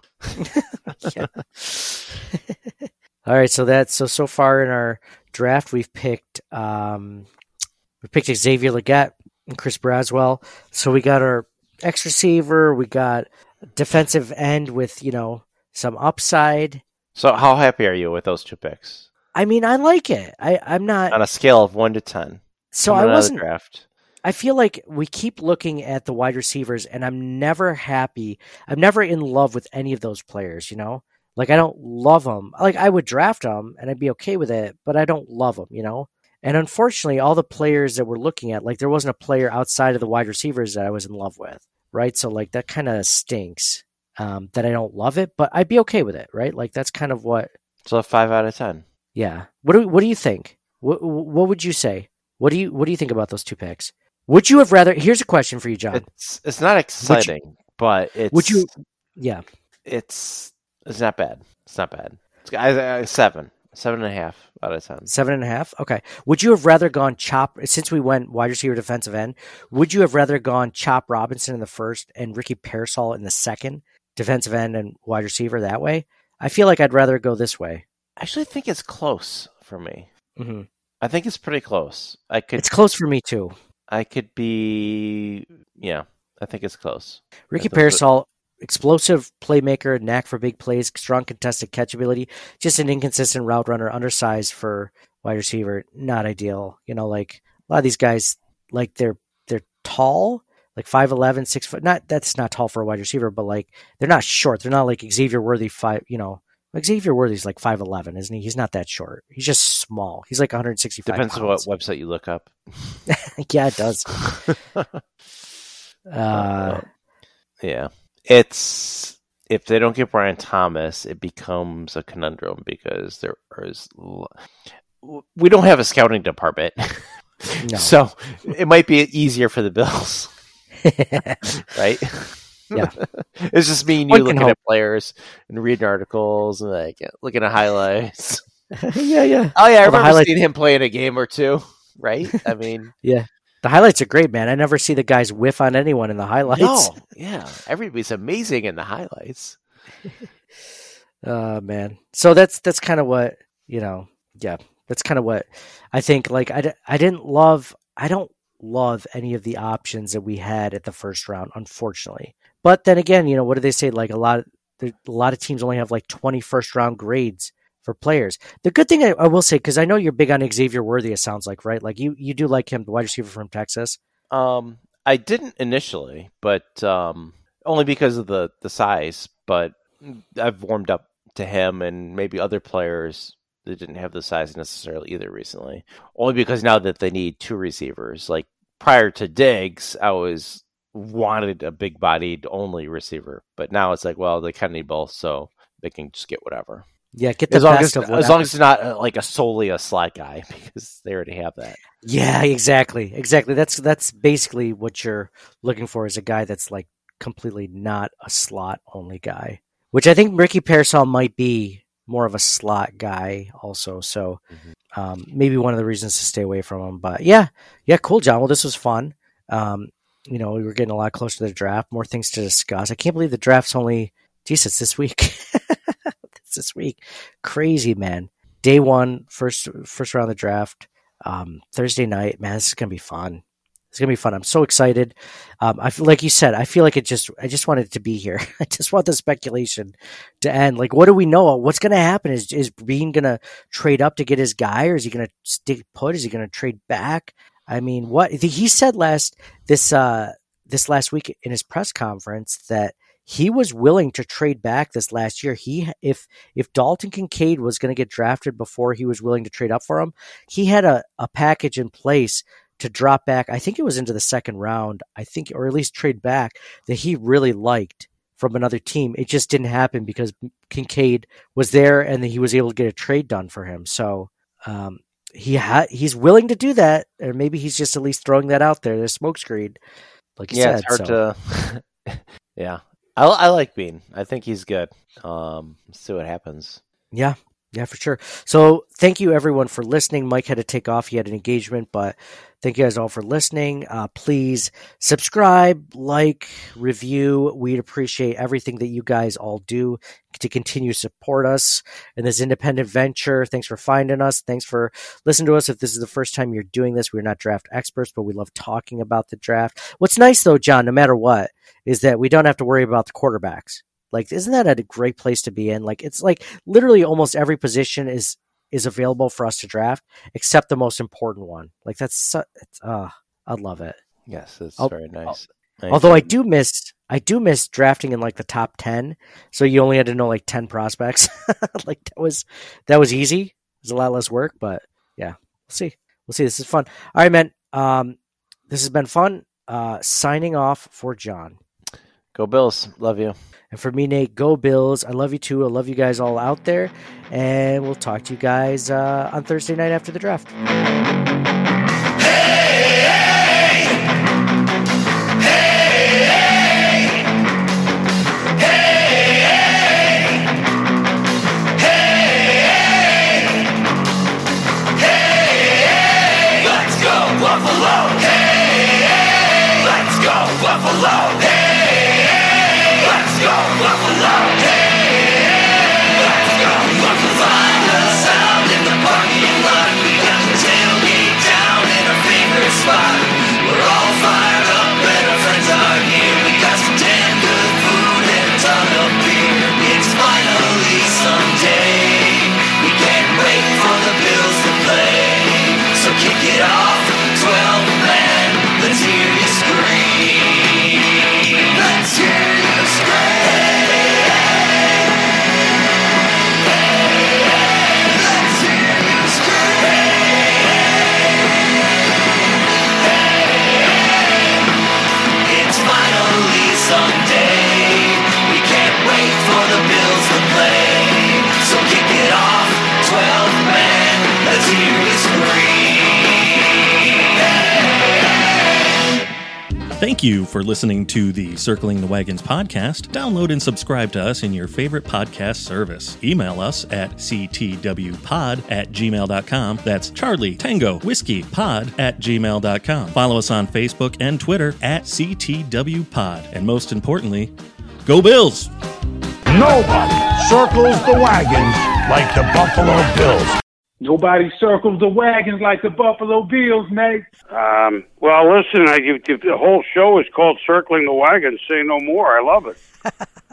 All right, so that's so so far in our draft we've picked um, we picked Xavier Legette and Chris Braswell. So we got our X receiver, we got defensive end with you know some upside. So how happy are you with those two picks? I mean, I like it. I I'm not On a scale of one to ten. so Coming I out of the wasn't. draft. I feel like we keep looking at the wide receivers, and I'm never happy. I'm never in love with any of those players, you know? Like, I don't love them. Like, I would draft them, and I'd be okay with it, but I don't love them, you know? And unfortunately, all the players that we're looking at, like, there wasn't a player outside of the wide receivers that I was in love with, right? So, like, that kind of stinks um, that I don't love it, but I'd be okay with it, right? Like, that's kind of what... So a five out of ten. Yeah. What do What do you think? What What would you say? What do you What do you think about those two picks? Would you have rather? Here's a question for you, John. It's it's not exciting, but it's Would you? Yeah. it's it's not bad. It's not bad. It's I, I, seven, seven and a half out of ten. Seven and a half. Okay. Would you have rather gone Chop since we went wide receiver, defensive end? Would you have rather gone Chop Robinson in the first and Ricky Pearsall in the second, defensive end and wide receiver that way? I feel like I'd rather go this way. I actually think it's close for me. Mm-hmm. I think it's pretty close. I could. It's close for me too. I could be. Yeah, I think it's close. Ricky Those are- Pearsall, explosive playmaker, knack for big plays, strong contested catch ability, just an inconsistent route runner, undersized for wide receiver, not ideal. You know, like a lot of these guys, like they're they're tall, like five eleven, six foot. Not that's not tall for a wide receiver, but like they're not short. They're not like Xavier Worthy five, you know, Like Xavier Worthy's like five eleven, isn't he? He's not that short. He's just small. He's like one hundred sixty-five Depends pounds. on what website you look up. Yeah, it does. uh, yeah. It's if they don't get Brian Thomas, it becomes a conundrum because there is we don't have a scouting department. No. So it might be easier for the Bills. Right? Yeah. It's just me and One you can looking hope. at players and reading articles and like looking at highlights. yeah, yeah. Oh yeah, I Well, the remember highlights- seeing him play in a game or two. Right? I mean, Yeah. The highlights are great, man. I never see the guys whiff on anyone in the highlights. no, yeah, everybody's amazing in the highlights. Uh man. So that's that's kind of what, you know, yeah. That's kind of what I think. Like I, d- I didn't love I don't love any of the options that we had at the first round, unfortunately. But then again, you know, what do they say? Like a lot of there, a lot of teams only have like twenty first round grades for players. The good thing I, I will say, because I know you're big on Xavier Worthy, it sounds like, right? Like you you do like him, the wide receiver from Texas. Um, I didn't initially, but um, only because of the the size. But I've warmed up to him and maybe other players that didn't have the size necessarily either recently. Only because now that they need two receivers, like prior to Diggs, I was wanted a big bodied only receiver, but now it's like, well, they kind of need both, so they can just get whatever. Yeah, get the As long best as, of as whatever. long as it's not uh, like a solely a slot guy, because they already have that. Yeah, exactly, exactly. That's that's basically what you're looking for, is a guy that's like completely not a slot only guy, which I think Ricky Pearsall might be more of a slot guy also. So Mm-hmm. um, maybe one of the reasons to stay away from him. But yeah, yeah, cool, John. Well, this was fun. Um, you know, we were getting a lot closer to the draft, more things to discuss. I can't believe the draft's only, geez, it's this week. It's this week. Crazy, man. Day one, first first round of the draft. Um, Thursday night, man, this is gonna be fun. It's gonna be fun. I'm so excited. Um, I feel like you said. I feel like it just. I just wanted it to be here. I just want the speculation to end. Like, what do we know? What's gonna happen? Is is Bean gonna trade up to get his guy, or is he gonna stick put? Is he gonna trade back? I mean, what he said last this uh this last week in his press conference that he was willing to trade back this last year. He if if Dalton Kincaid was going to get drafted before he was willing to trade up for him, he had a, a package in place to drop back. I think it was into the second round. I think, or at least trade back, that he really liked from another team. It just didn't happen because Kincaid was there and he was able to get a trade done for him. So um, he ha- he's willing to do that, or maybe he's just at least throwing that out there. There's smokescreen, like you Yeah, said. it's hard so. to. Yeah, I, I like Bean. I think he's good. Um, let's see what happens. Yeah, yeah, for sure. So thank you everyone for listening. Mike had to take off. He had an engagement, but thank you guys all for listening. Uh, please subscribe, like, review. We'd appreciate everything that you guys all do to continue to support us in this independent venture. Thanks for finding us. Thanks for listening to us. If this is the first time you're doing this, we're not draft experts, but we love talking about the draft. What's nice though, John, no matter what, is that we don't have to worry about the quarterbacks. Like, isn't that a great place to be in? Like, it's like literally almost every position is is available for us to draft, except the most important one. Like, that's so, it's, uh, I love it. Yes, it's I'll- very nice. I Although I enjoyed- do miss, I do miss drafting in like the top ten. So you only had to know like ten prospects. Like that was that was easy. It was a lot less work, but yeah, we'll see. We'll see. This is fun. All right, man. Um, this has been fun. Uh, signing off for John. Go Bills. Love you. And for me, Nate, go Bills. I love you too. I love you guys all out there. And we'll talk to you guys uh, on Thursday night after the draft. Let's go Buffalo! Hey, hey, let's go Buffalo! Hey, let's go Buffalo! Hey, let's go Buffalo! Find us out in the parking lot. We got the tailgate down. Thank you for listening to the Circling the Wagons podcast. Download and subscribe to us in your favorite podcast service. Email us at c t w pod at gmail dot com. That's Charlie Tango Whiskey Pod at gmail dot com. Follow us on Facebook and Twitter at C T W Pod. And most importantly, go Bills! Nobody circles the wagons like the Buffalo Bills. Nobody circles the wagons like the Buffalo Bills, Nate. Um, well, listen, I, the whole show is called Circling the Wagons. Say no more. I love it.